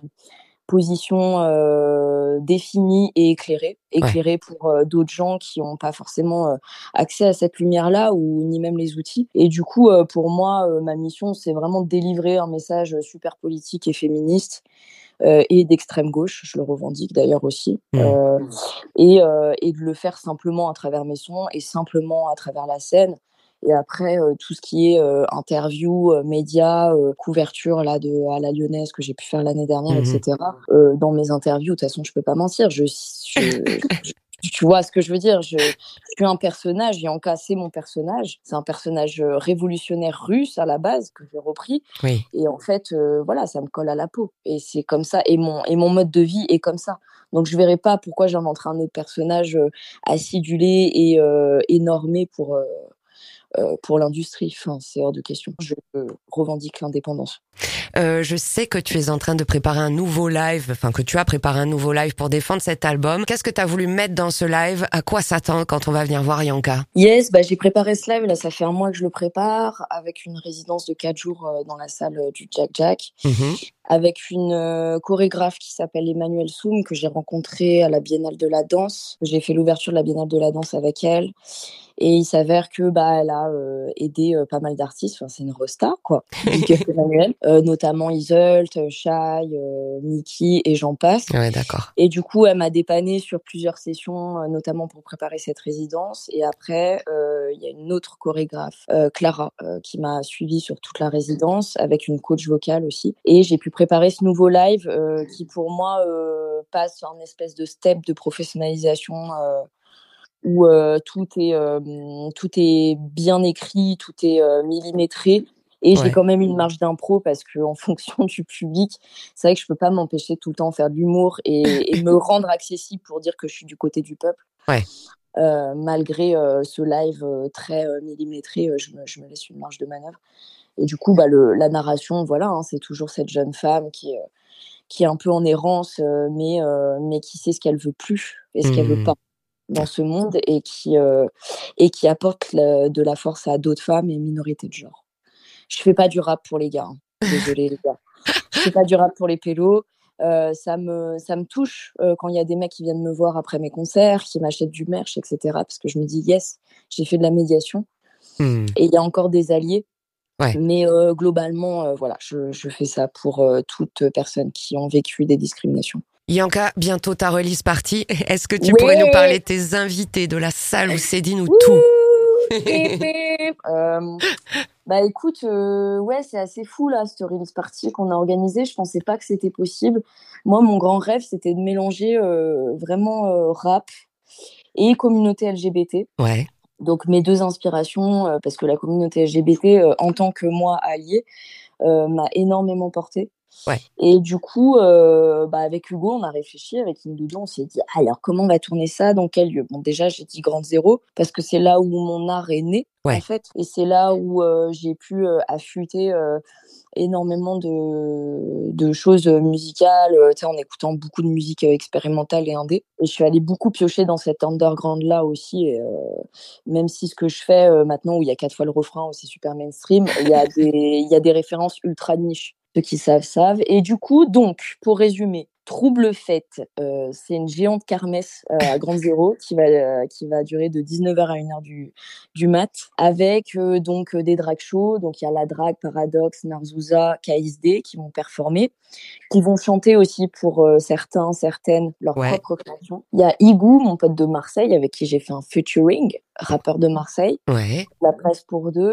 position euh, définie et éclairée, éclairée ouais. pour euh, d'autres gens qui n'ont pas forcément euh, accès à cette lumière-là ou ni même les outils. Et du coup, euh, pour moi, euh, ma mission, c'est vraiment de délivrer un message super politique et féministe euh, et d'extrême gauche, je le revendique d'ailleurs aussi, mmh. euh, et, euh, et de le faire simplement à travers mes sons et simplement à travers la scène. Et après, euh, tout ce qui est euh, interview, euh, médias, euh, couverture là, de, à la Lyonnaise que j'ai pu faire l'année dernière, mmh. et cetera. Euh, dans mes interviews, de toute façon, je peux pas mentir. Je, je, je, tu vois ce que je veux dire. Je, je suis un personnage, Yanka, c'est mon personnage. C'est un personnage révolutionnaire russe à la base, que j'ai repris. Oui. Et en fait, euh, voilà, ça me colle à la peau. Et c'est comme ça. Et mon, et mon mode de vie est comme ça. Donc, je verrai pas pourquoi j'inventerais un autre personnage euh, acidulé et euh, énormé pour... Euh, Euh, pour l'industrie, enfin, c'est hors de question. Je euh, revendique l'indépendance. Euh, je sais que tu es en train de préparer un nouveau live, enfin que tu as préparé un nouveau live pour défendre cet album. Qu'est-ce que tu as voulu mettre dans ce live ? À quoi s'attendre quand on va venir voir Yanka ? Yes, bah j'ai préparé ce live, là ça fait un mois que je le prépare, avec une résidence de quatre jours euh, dans la salle euh, du Jack Jack, mm-hmm. avec une euh, chorégraphe qui s'appelle Emmanuelle Soum, que j'ai rencontrée à la Biennale de la Danse. J'ai fait l'ouverture de la Biennale de la Danse avec elle. Et il s'avère que bah elle a euh, aidé euh, pas mal d'artistes. Enfin, c'est une resta quoi. Emmanuel, euh, notamment Iseult, Shai, euh, Mickey et j'en passe. Ouais, d'accord. Et du coup, elle m'a dépannée sur plusieurs sessions, euh, notamment pour préparer cette résidence. Et après, il euh, y a une autre chorégraphe, euh, Clara, euh, qui m'a suivie sur toute la résidence, avec une coach vocale aussi. Et j'ai pu préparer ce nouveau live euh, qui, pour moi, euh, passe un espèce de step de professionnalisation. Euh, où euh, tout est euh, tout est bien écrit, tout est euh, millimétré et ouais. j'ai quand même une marge d'impro parce que en fonction du public, c'est vrai que je peux pas m'empêcher tout le temps de faire de l'humour et, et me rendre accessible pour dire que je suis du côté du peuple. Ouais. Euh, malgré euh, ce live euh, très euh, millimétré, euh, je, me, je me laisse une marge de manœuvre. Et du coup, bah le la narration, voilà, hein, c'est toujours cette jeune femme qui euh, qui est un peu en errance, euh, mais euh, mais qui sait ce qu'elle veut plus et ce mmh. qu'elle veut pas dans ce monde et qui, euh, et qui apporte la, de la force à d'autres femmes et minorités de genre. Je fais pas du rap pour les gars. Hein. Désolée les gars. Je fais pas du rap pour les pélos. Euh, ça, me, ça me touche euh, quand il y a des mecs qui viennent me voir après mes concerts, qui m'achètent du merch, et cetera. Parce que je me dis, yes, j'ai fait de la médiation. Mmh. Et il y a encore des alliés. Ouais. Mais euh, globalement, euh, voilà, je, je fais ça pour euh, toutes personnes qui ont vécu des discriminations. Yanka, bientôt ta release party. Est-ce que tu ouais. pourrais nous parler de tes invités, de la salle où Cédine ou tout euh, Bah écoute, euh, ouais, c'est assez fou là, cette release party qu'on a organisée. Je pensais pas que c'était possible. Moi, mon grand rêve, c'était de mélanger euh, vraiment euh, rap et communauté L G B T. Ouais. Donc mes deux inspirations, euh, parce que la communauté L G B T, euh, en tant que moi alliée, euh, m'a énormément portée. Ouais. Et du coup, euh, bah avec Hugo, on a réfléchi, avec Indoudou, on s'est dit, alors comment on va tourner ça, dans quel lieu ? Bon, déjà, j'ai dit Grande Zéro, parce que c'est là où mon art est né, ouais. en fait, et c'est là où euh, j'ai pu euh, affûter euh, énormément de, de choses musicales, euh, tu sais, en écoutant beaucoup de musique euh, expérimentale et indé. Et je suis allée beaucoup piocher dans cet underground-là aussi, et, euh, même si ce que je fais euh, maintenant, où il y a quatre fois le refrain, où c'est super mainstream, il y a des, il y a des références ultra niches. Ceux qui savent, savent. Et du coup, donc, pour résumer, Trouble Fête, euh, c'est une géante kermesse euh, à Grande Zéro qui va, euh, qui va durer de dix-neuf heures à une heure du, du mat, avec euh, donc des drag shows. Donc, il y a La Drague, Paradox, Narzouza, K S D qui vont performer, qui vont chanter aussi pour euh, certains, certaines, leur ouais. propre création. Il y a Igou, mon pote de Marseille, avec qui j'ai fait un featuring, rappeur de Marseille. Ouais. La Presse pour deux.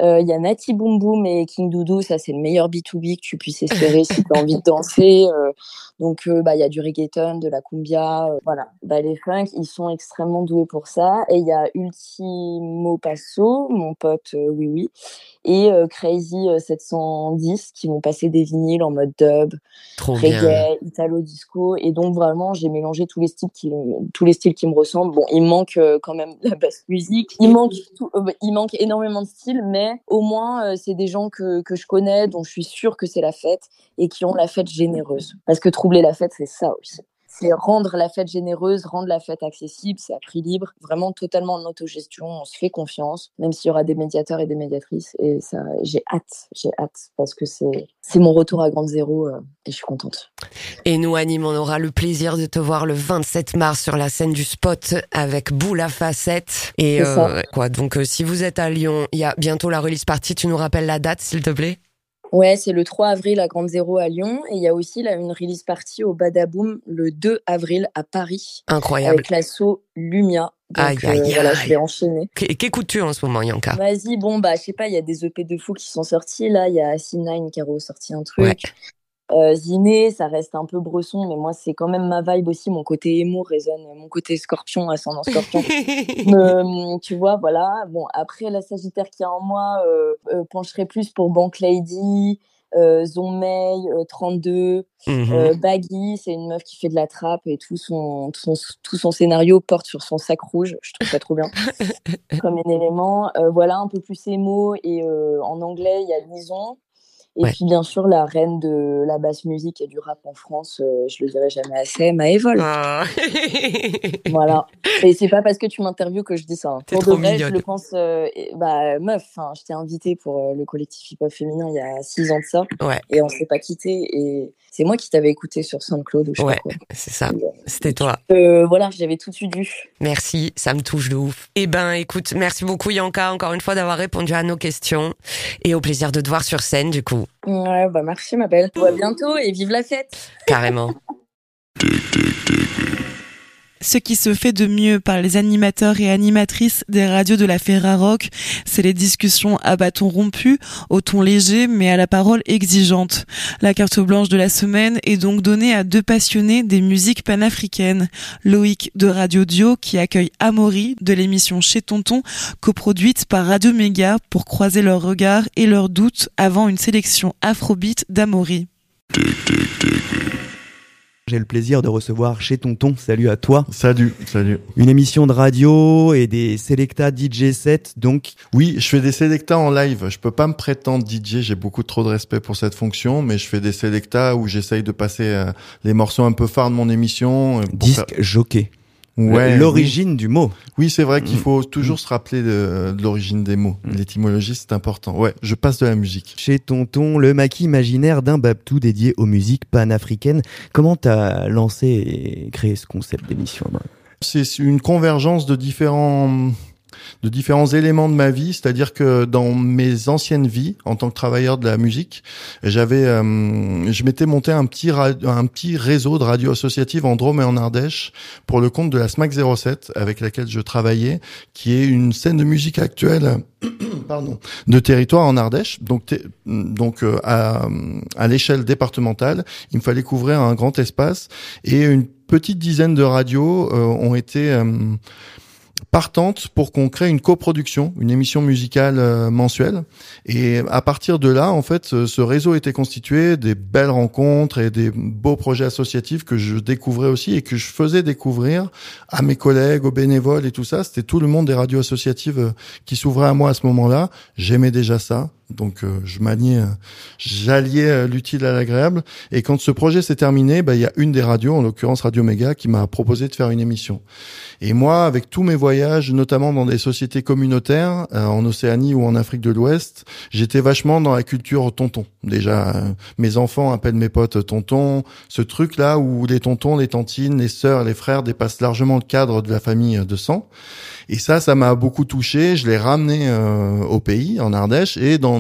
Il euh, y a Nati Boom Boom et King Doudou, ça c'est le meilleur B deux B que tu puisses espérer si tu as envie de danser. Euh, donc il euh, bah, y a du reggaeton, de la cumbia, euh, voilà. Bah, les funk, ils sont extrêmement doués pour ça. Et il y a Ultimo Passo, mon pote euh, oui oui, et euh, Crazy sept cent dix qui vont passer des vinyles en mode dub, Trop reggae, bien. italo disco. Et donc vraiment j'ai mélangé tous les styles qui tous les styles qui me ressemblent. Bon, il manque euh, quand même la basse musique, il manque tout, euh, il manque énormément de styles, mais au moins euh, c'est des gens que que je connais, dont je suis sûre que c'est la fête et qui ont la fête généreuse. Parce que troubler la fête, c'est ça aussi. C'est rendre la fête généreuse, rendre la fête accessible, c'est à prix libre, vraiment totalement en autogestion, on se fait confiance, même s'il y aura des médiateurs et des médiatrices. Et ça, j'ai hâte, j'ai hâte, parce que c'est, c'est mon retour à Grande Zéro euh, et je suis contente. Et nous, Anime, on aura le plaisir de te voir le vingt-sept mars sur la scène du Spot avec Boula Facette. Et C'est ça. euh, quoi, donc euh, si vous êtes à Lyon, il y a bientôt la release party, tu nous rappelles la date, s'il te plaît? Ouais, c'est le trois avril à Grande Zéro à Lyon. Et il y a aussi là une release party au Badaboom le deux avril à Paris. Incroyable. Avec l'assaut Lumia. Donc Aïe, aïe, euh, voilà, aïe. je vais enchaîner. Qu'é- Qu'écoutes-tu en ce moment, Yanka? Vas-y, bon, bah, je sais pas, il y a des E P de fous qui sont sortis. Là, il y a C neuf qui a ressorti un truc. Ouais. Euh, Ziné, ça reste un peu bresson, mais moi, c'est quand même ma vibe aussi. Mon côté émo résonne, mon côté scorpion, ascendant scorpion. Me- tu vois, voilà. Bon, après, la Sagittaire qui est en moi euh, euh, pencherait plus pour Bank Lady, euh, Zonmei, euh, trente-deux, Mhm. euh, Baggy, c'est une meuf qui fait de la trappe et tout son, tout son, tout son scénario porte sur son sac rouge. Je trouve ça trop bien comme un élément. Euh, voilà, un peu plus émo et euh, en anglais, il y a Lison. Et Ouais. puis, bien sûr, la reine de la basse musique et du rap en France, euh, je le dirai jamais assez, Maëvol. Ah. Voilà. Et c'est pas parce que tu m'interviews que je dis ça. Hein. T'es Pour trop de vrai, mignonne. je le pense, euh, et- bah, meuf, hein, je t'ai invitée pour euh, le collectif hip-hop féminin il y a six ans de ça. Ouais, Et on s'est pas quitté. Et c'est moi qui t'avais écouté sur SoundCloud ou je sais ouais, pas quoi. c'est ça. Et, euh, C'était toi. euh, voilà, j'avais tout de suite vu. Merci, ça me touche de ouf. Eh ben, écoute, merci beaucoup Yanka, encore une fois, d'avoir répondu à nos questions. Et au plaisir de te voir sur scène, du coup. Ouais, bah merci ma belle. À bientôt et vive la fête. Carrément. Ce qui se fait de mieux par les animateurs et animatrices des radios de la Ferrarock, c'est les discussions à bâton rompu, au ton léger mais à la parole exigeante. La carte blanche de la semaine est donc donnée à deux passionnés des musiques panafricaines. Loïc de Radio Dio qui accueille Amaury de l'émission Chez Tonton, coproduite par Radio Méga pour croiser leurs regards et leurs doutes avant une sélection afrobeat d'Amaury. J'ai le plaisir de recevoir Chez Tonton. Salut à toi. Salut, salut. Une émission de radio et des Selecta D J sets, donc. Oui, je fais des Selecta en live. Je peux pas me prétendre D J, j'ai beaucoup trop de respect pour cette fonction, mais je fais des Selecta où j'essaye de passer euh, les morceaux un peu phares de mon émission. euh, pour Disque faire- jockey. Ouais, L'origine du mot. Oui, c'est vrai qu'il Mm. faut toujours se rappeler de, de l'origine des mots. Mm. L'étymologie, c'est important. Ouais, je passe de la musique. Chez Tonton, le maquis imaginaire d'un Babtou dédié aux musiques panafricaines. Comment t'as lancé et créé ce concept d'émission? C'est une convergence de différents de différents éléments de ma vie, c'est-à-dire que dans mes anciennes vies en tant que travailleur de la musique, j'avais euh, je m'étais monté un petit ra- un petit réseau de radios associatives en Drôme et en Ardèche pour le compte de la S M A C zéro sept avec laquelle je travaillais, qui est une scène de musique actuelle pardon, de territoire en Ardèche. Donc t- donc euh, à à l'échelle départementale, il me fallait couvrir un grand espace et une petite dizaine de radios euh, ont été euh, partante pour qu'on crée une coproduction, une émission musicale euh, mensuelle. Et à partir de là, en fait, ce, ce réseau était constitué des belles rencontres et des beaux projets associatifs que je découvrais aussi et que je faisais découvrir à mes collègues, aux bénévoles et tout ça. C'était tout le monde des radios associatives euh, qui s'ouvrait à moi à ce moment-là. J'aimais déjà ça. Donc euh, je maniais, euh, j'alliais euh, l'utile à l'agréable. Et quand ce projet s'est terminé, bah il y a une des radios, en l'occurrence Radio Méga, qui m'a proposé de faire une émission. Et moi, avec tous mes voyages, notamment dans des sociétés communautaires, euh, en Océanie ou en Afrique de l'Ouest, j'étais vachement dans la culture tonton. Déjà, euh, mes enfants appellent mes potes tonton. Ce truc-là où les tontons, les tantines, les sœurs, les frères dépassent largement le cadre de la famille de sang. Et ça, ça m'a beaucoup touché. Je l'ai ramené euh, au pays, en Ardèche, et dans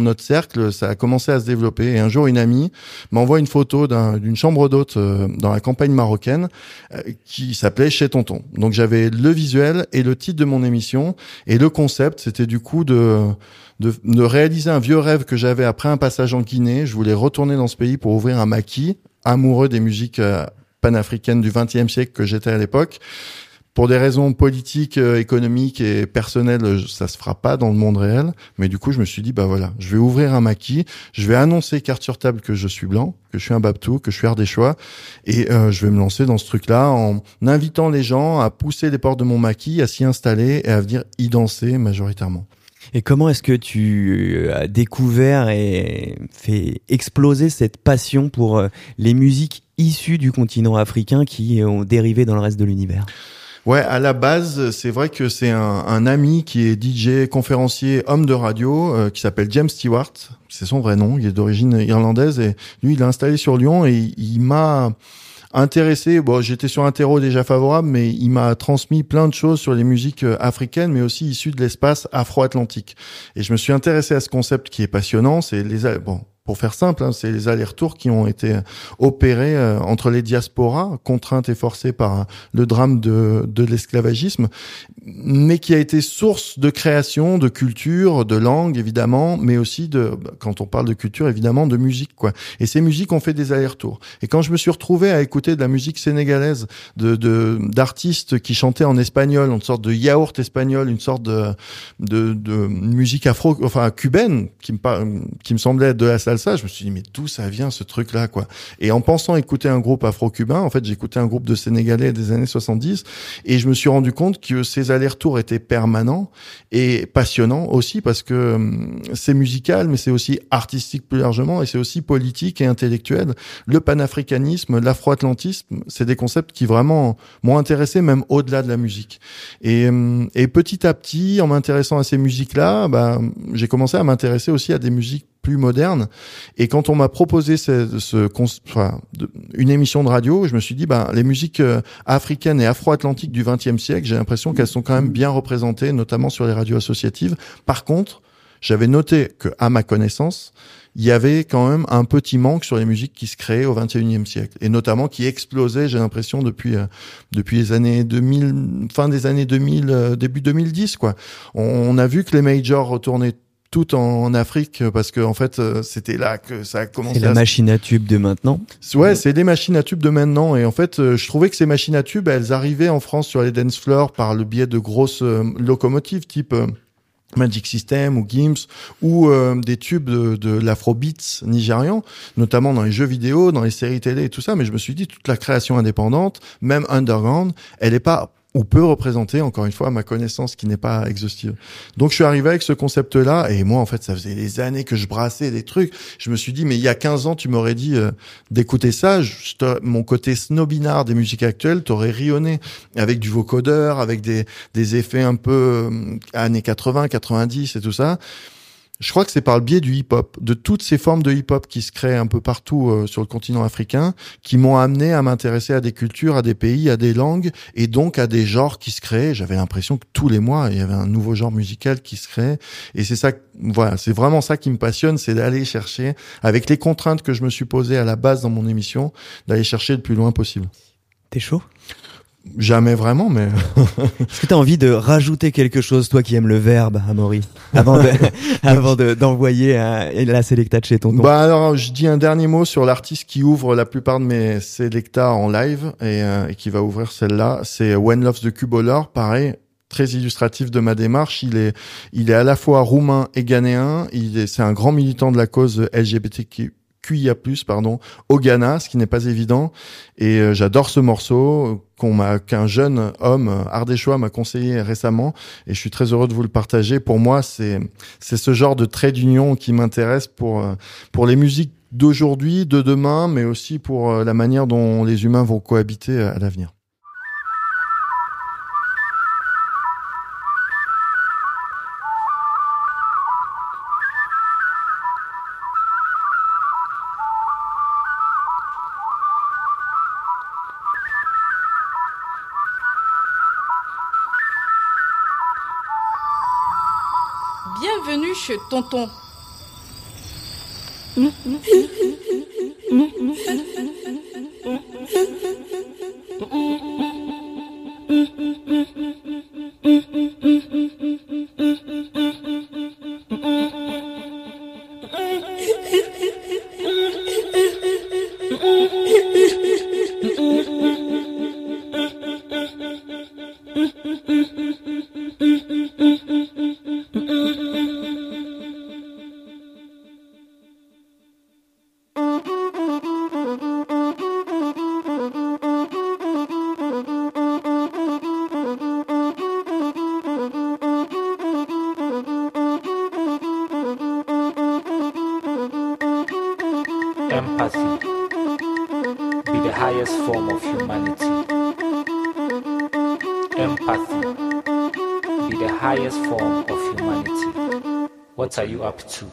notre cercle, ça a commencé à se développer. Et un jour, une amie m'envoie une photo d'un, d'une chambre d'hôte euh, dans la campagne marocaine euh, qui s'appelait Chez Tonton. Donc j'avais le visuel et le titre de mon émission. Et le concept, c'était du coup de, de, de réaliser un vieux rêve que j'avais après un passage en Guinée. Je voulais retourner dans ce pays pour ouvrir un maquis, amoureux des musiques euh, panafricaines du vingtième siècle que j'étais à l'époque. Pour des raisons politiques, euh, économiques et personnelles, ça se fera pas dans le monde réel. Mais du coup, je me suis dit, bah voilà, je vais ouvrir un maquis, je vais annoncer carte sur table que je suis blanc, que je suis un Babtou, que je suis ardéchois, et euh, je vais me lancer dans ce truc-là en invitant les gens à pousser les portes de mon maquis, à s'y installer et à venir y danser majoritairement. Et comment est-ce que tu as découvert et fait exploser cette passion pour les musiques issues du continent africain qui ont dérivé dans le reste de l'univers ? Ouais, à la base, c'est vrai que c'est un, un ami qui est D J, conférencier, homme de radio, euh, qui s'appelle James Stewart. C'est son vrai nom. Il est d'origine irlandaise et lui, il est installé sur Lyon et il, il m'a intéressé. Bon, j'étais sur un terreau déjà favorable, mais il m'a transmis plein de choses sur les musiques africaines, mais aussi issues de l'espace afro-atlantique. Et je me suis intéressé à ce concept qui est passionnant. C'est les, bon, pour faire simple, hein, c'est les allers-retours qui ont été opérés euh, entre les diasporas, contraintes et forcées par le drame de, de l'esclavagisme, mais qui a été source de création, de culture, de langue, évidemment, mais aussi de, quand on parle de culture, évidemment, de musique, quoi. Et ces musiques ont fait des allers-retours. Et quand je me suis retrouvé à écouter de la musique sénégalaise, de, de, d'artistes qui chantaient en espagnol, une sorte de yaourt espagnol, une sorte de, de, de musique afro, enfin, cubaine, qui me, qui me semblait de la salsa, je me suis dit, mais d'où ça vient ce truc-là, quoi. Et en pensant écouter un groupe afro-cubain, en fait, j'écoutais un groupe de Sénégalais des années soixante-dix, et je me suis rendu compte que ces allers-retours étaient permanents et passionnants aussi, parce que hum, c'est musical, mais c'est aussi artistique plus largement, et c'est aussi politique et intellectuel. Le panafricanisme, l'afro-atlantisme, c'est des concepts qui vraiment m'ont intéressé, même au-delà de la musique. Et, hum, et petit à petit, en m'intéressant à ces musiques-là, bah, j'ai commencé à m'intéresser aussi à des musiques plus moderne. Et quand on m'a proposé ce, ce, enfin, une émission de radio, je me suis dit, ben, les musiques africaines et afro-atlantiques du vingtième siècle, j'ai l'impression qu'elles sont quand même bien représentées, notamment sur les radios associatives. Par contre, j'avais noté que, à ma connaissance, il y avait quand même un petit manque sur les musiques qui se créaient au vingt et unième siècle, et notamment qui explosaient, j'ai l'impression, depuis euh, depuis les années deux mille, fin des années deux mille, euh, début deux mille dix, quoi. On, on a vu que les majors retournaient tout en Afrique, parce que en fait c'était là que ça a commencé. C'est la à... machine à tubes de maintenant. Ouais, c'est les machines à tubes de maintenant, et en fait je trouvais que ces machines à tubes, elles arrivaient en France sur les dance floors par le biais de grosses euh, locomotives type euh, Magic System ou Gims, ou euh, des tubes de, de l'afrobeats nigérian, notamment dans les jeux vidéo, dans les séries télé et tout ça. Mais je me suis dit, toute la création indépendante, même underground, elle est pas ou peut représenter, encore une fois, ma connaissance qui n'est pas exhaustive. Donc je suis arrivé avec ce concept-là, et moi en fait ça faisait des années que je brassais des trucs. Je me suis dit, mais il y a quinze ans tu m'aurais dit euh, d'écouter ça, je, je mon côté snobinard des musiques actuelles t'aurait rayonné, avec du vocodeur, avec des, des effets un peu euh, années quatre-vingts, quatre-vingt-dix et tout ça. Je crois que c'est par le biais du hip-hop, de toutes ces formes de hip-hop qui se créent un peu partout euh, sur le continent africain, qui m'ont amené à m'intéresser à des cultures, à des pays, à des langues, et donc à des genres qui se créent. J'avais l'impression que tous les mois, il y avait un nouveau genre musical qui se créait. Et c'est ça, voilà, c'est vraiment ça qui me passionne, c'est d'aller chercher, avec les contraintes que je me suis posées à la base dans mon émission, d'aller chercher le plus loin possible. T'es chaud ? Jamais vraiment, mais... Est-ce que t'as envie de rajouter quelque chose, toi qui aimes le verbe, Amaury, avant de, avant de, d'envoyer euh, la Selecta de chez Tonton? Bah alors, je dis un dernier mot sur l'artiste qui ouvre la plupart de mes Selecta en live, et, euh, et qui va ouvrir celle-là. C'est When Loves the Cubaler, pareil, très illustratif de ma démarche. Il est, il est à la fois roumain et ghanéen. Il est, c'est un grand militant de la cause L G B T Q. Q I A plus, pardon, au Ghana, ce qui n'est pas évident. Et euh, j'adore ce morceau qu'on m'a, qu'un jeune homme ardéchois m'a conseillé récemment, et je suis très heureux de vous le partager. Pour moi, c'est c'est ce genre de trait d'union qui m'intéresse pour pour les musiques d'aujourd'hui, de demain, mais aussi pour la manière dont les humains vont cohabiter à l'avenir. Bienvenue chez Tonton. Empathy be the highest form of humanity. Empathy be the highest form of humanity. What are you up to?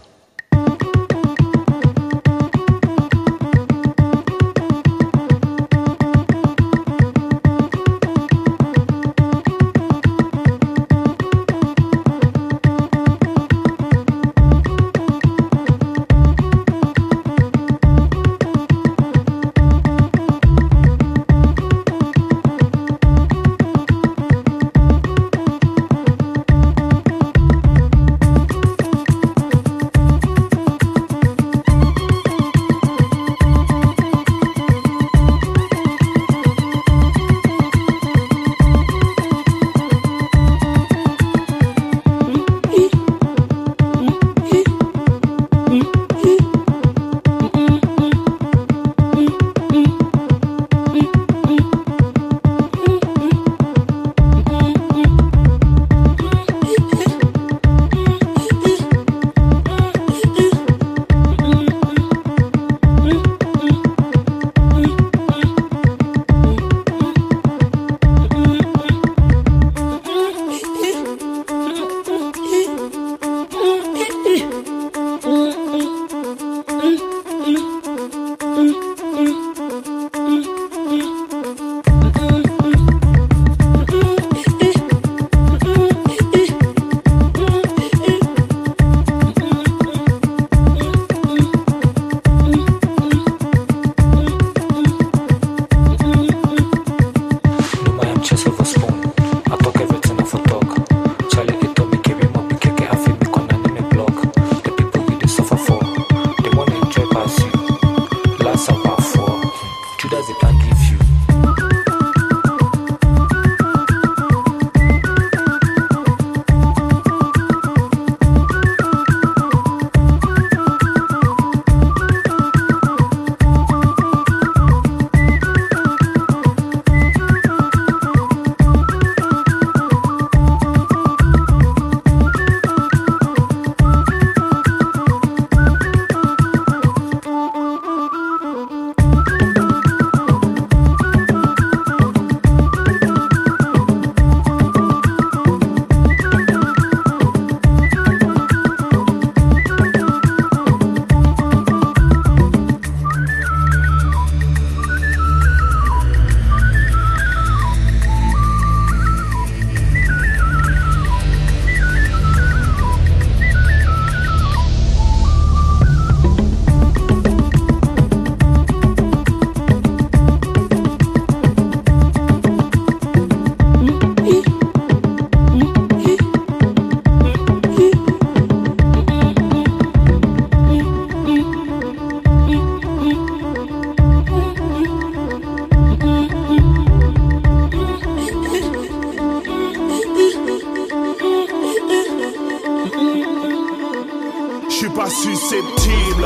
susceptible,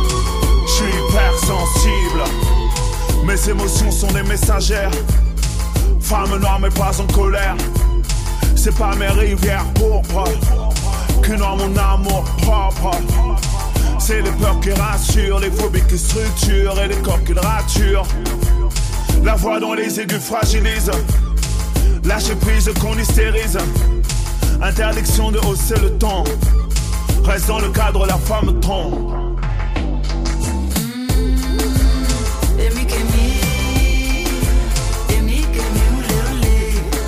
je suis hypersensible. Mes émotions sont des messagères. Femme noire mais pas en colère. C'est pas mes rivières pourpres qui n'ont mon amour propre. C'est les peurs qui rassurent, les phobies qui structurent et les corps qui raturent. La voix dont les aigus fragilisent, lâcher prise qu'on hystérise. Interdiction de hausser le ton, reste dans le cadre, la femme trompe.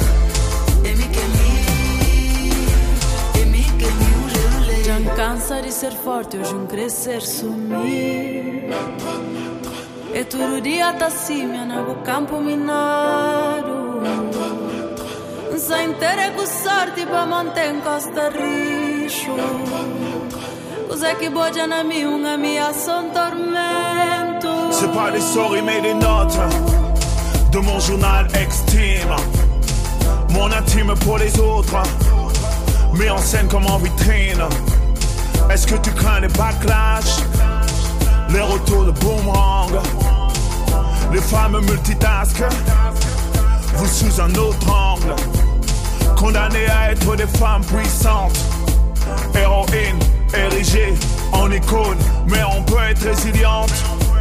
Cansa di de ser forte, hoje um crescer sumir. E todo dia tá assim, no campo minado. Sai inteira com sorte pra manter costa richo. Cos'è che boggia na mia, una mia son tormento. C'est pas des stories mais des notes de mon journal extime. Mon intime pour les autres, mis en scène comme en vitrine. Est-ce que tu crains les backlash, les retours de boomerang, les femmes multitask, vous sous un autre angle, condamnées à être des femmes puissantes, héroïnes, érigées en icône, mais on peut être résiliente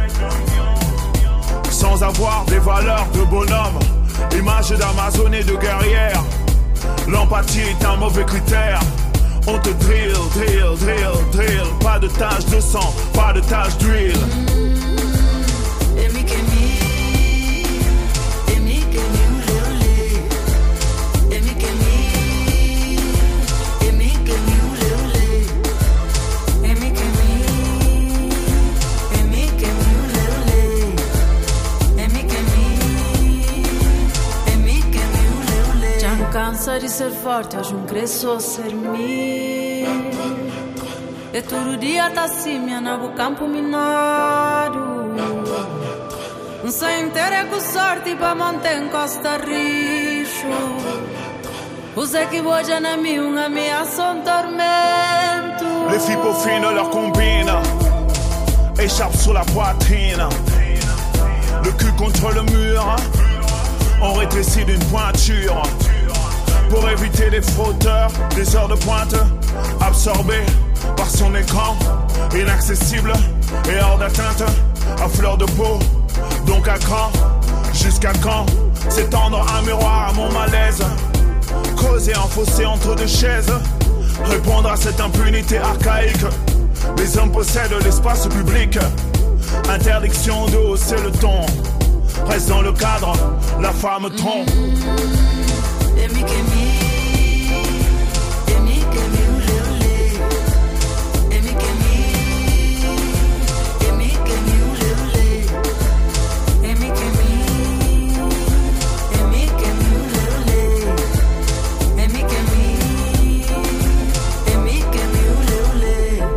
sans avoir des valeurs de bonhomme, image d'Amazone et de guerrière. L'empathie est un mauvais critère. On te drill, drill, drill, drill. Pas de tache de sang, pas de tache d'huile. Cansa di ser forte, hoje um cresço a ser mim. E todo dia tá assim, minha nave campo minado. Não sei inteira com sorte pra manter costa richo. Você que boja na minha, uma minha son tormento. Les filles peaufines leur combinent, échappent sous la poitrine. Le cul contre le mur, on rétrécit d'une pointure. Pour éviter les fauteurs, des heures de pointe, absorbées par son écran, inaccessible et hors d'atteinte, à fleur de peau, donc à quand, jusqu'à quand, s'étendre un miroir à mon malaise, causer un fossé entre deux chaises, répondre à cette impunité archaïque, les hommes possèdent l'espace public, interdiction de hausser le ton, reste dans le cadre, la femme trompe. Emi que mi, emi que mi ule ule, emi que mi, emi que mi ule ule, emi que mi, emi que mi ule ule, emi que mi, emi que mi ule ule.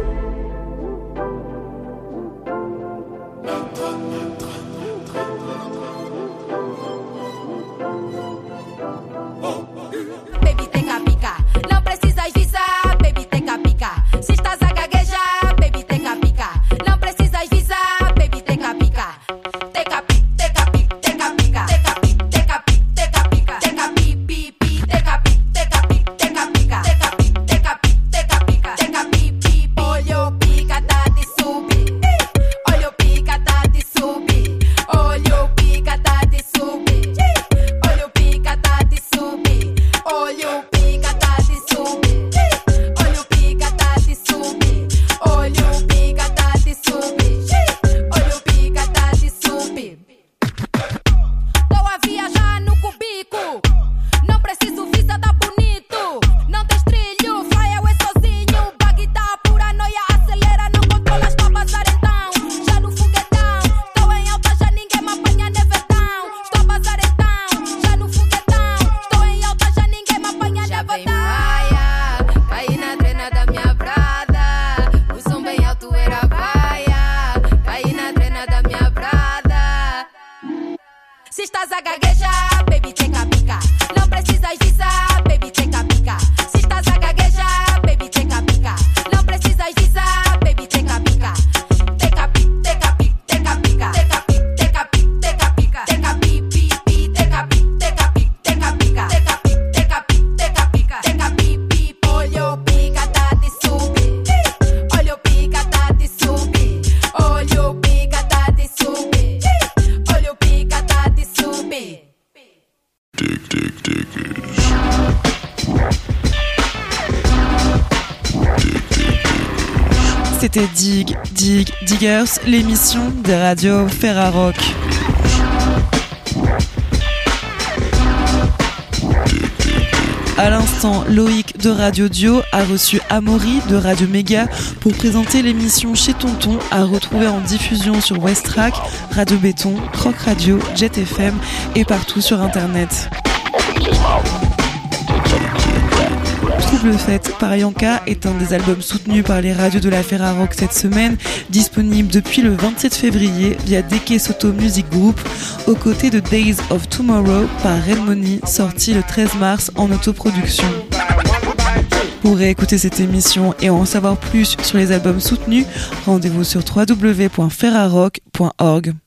Baby, teca pica, não precisas visar. Baby, teca pica, se estás a gaguejar. Baby, teca pica, não precisas visar. Baby, teca pica, teca pi, teca pi, teca pica, teca pi, teca pi, teca pica, teca pi, pi, pi, teca pi, teca pi, teca pica, teca pi, teca pi, teca pica, teca pi, pi, pi. Olho pica, tá de subir. Olho pica, tá de subir. Olho pica, tá de subir. Olho pica, tá de subir. Olho pica, tá de subir. Olho pica, tá de subir. Olho pica, tá de subir. Olho pica, tá de subir. Tô a viajar no cubico. Não preciso visa, tá bonito. Não tens trilho, fly away sozinho. Bag tá pura noia, acelera, não controlas pra passar então. Já no foguetão, tô em alta, já ninguém me apanha never down. Estou a passar então, já no foguetão. Tô em alta, já ninguém me apanha never down. Caí na drena da minha brada. O som bem alto era vaia. Caí na drena da minha brada. Se estás a gaguejar, baby, teca pica. Não precisas visar, baby, teca pica. Se estás a gaguejar, baby, teca pica. Não precisas visar, baby, teca pica. Teca pi, teca pi, teca pica. Teca pi, teca pi, teca pica. Teca pi, pi, pi, teca pi, teca pi, teca pica. Teca pi, teca pi, teca pica. Teca pi, pi, olho pica, tá de subir. Olho pica, tá de subir. Olho pica, tá de subir. Olho pica, tá de subir. C'était Dig, Dig, Diggers, l'émission des radios Ferrarock. À l'instant, Loïc de Radio Dio a reçu Amaury de Radio Méga pour présenter l'émission Chez Tonton, à retrouver en diffusion sur Westrack, Radio Béton, Croc Radio, Jet F M et partout sur Internet. Trouble Fête par Yanka est un des albums soutenus par les radios de la Ferrarock cette semaine, disponible depuis le vingt-sept février via Deke Soto Music Group, aux côtés de Days of Tomorrow par Red Money, sorti le treize mars en autoproduction. Pour réécouter cette émission et en savoir plus sur les albums soutenus, rendez-vous sur w w w point ferrarock point org.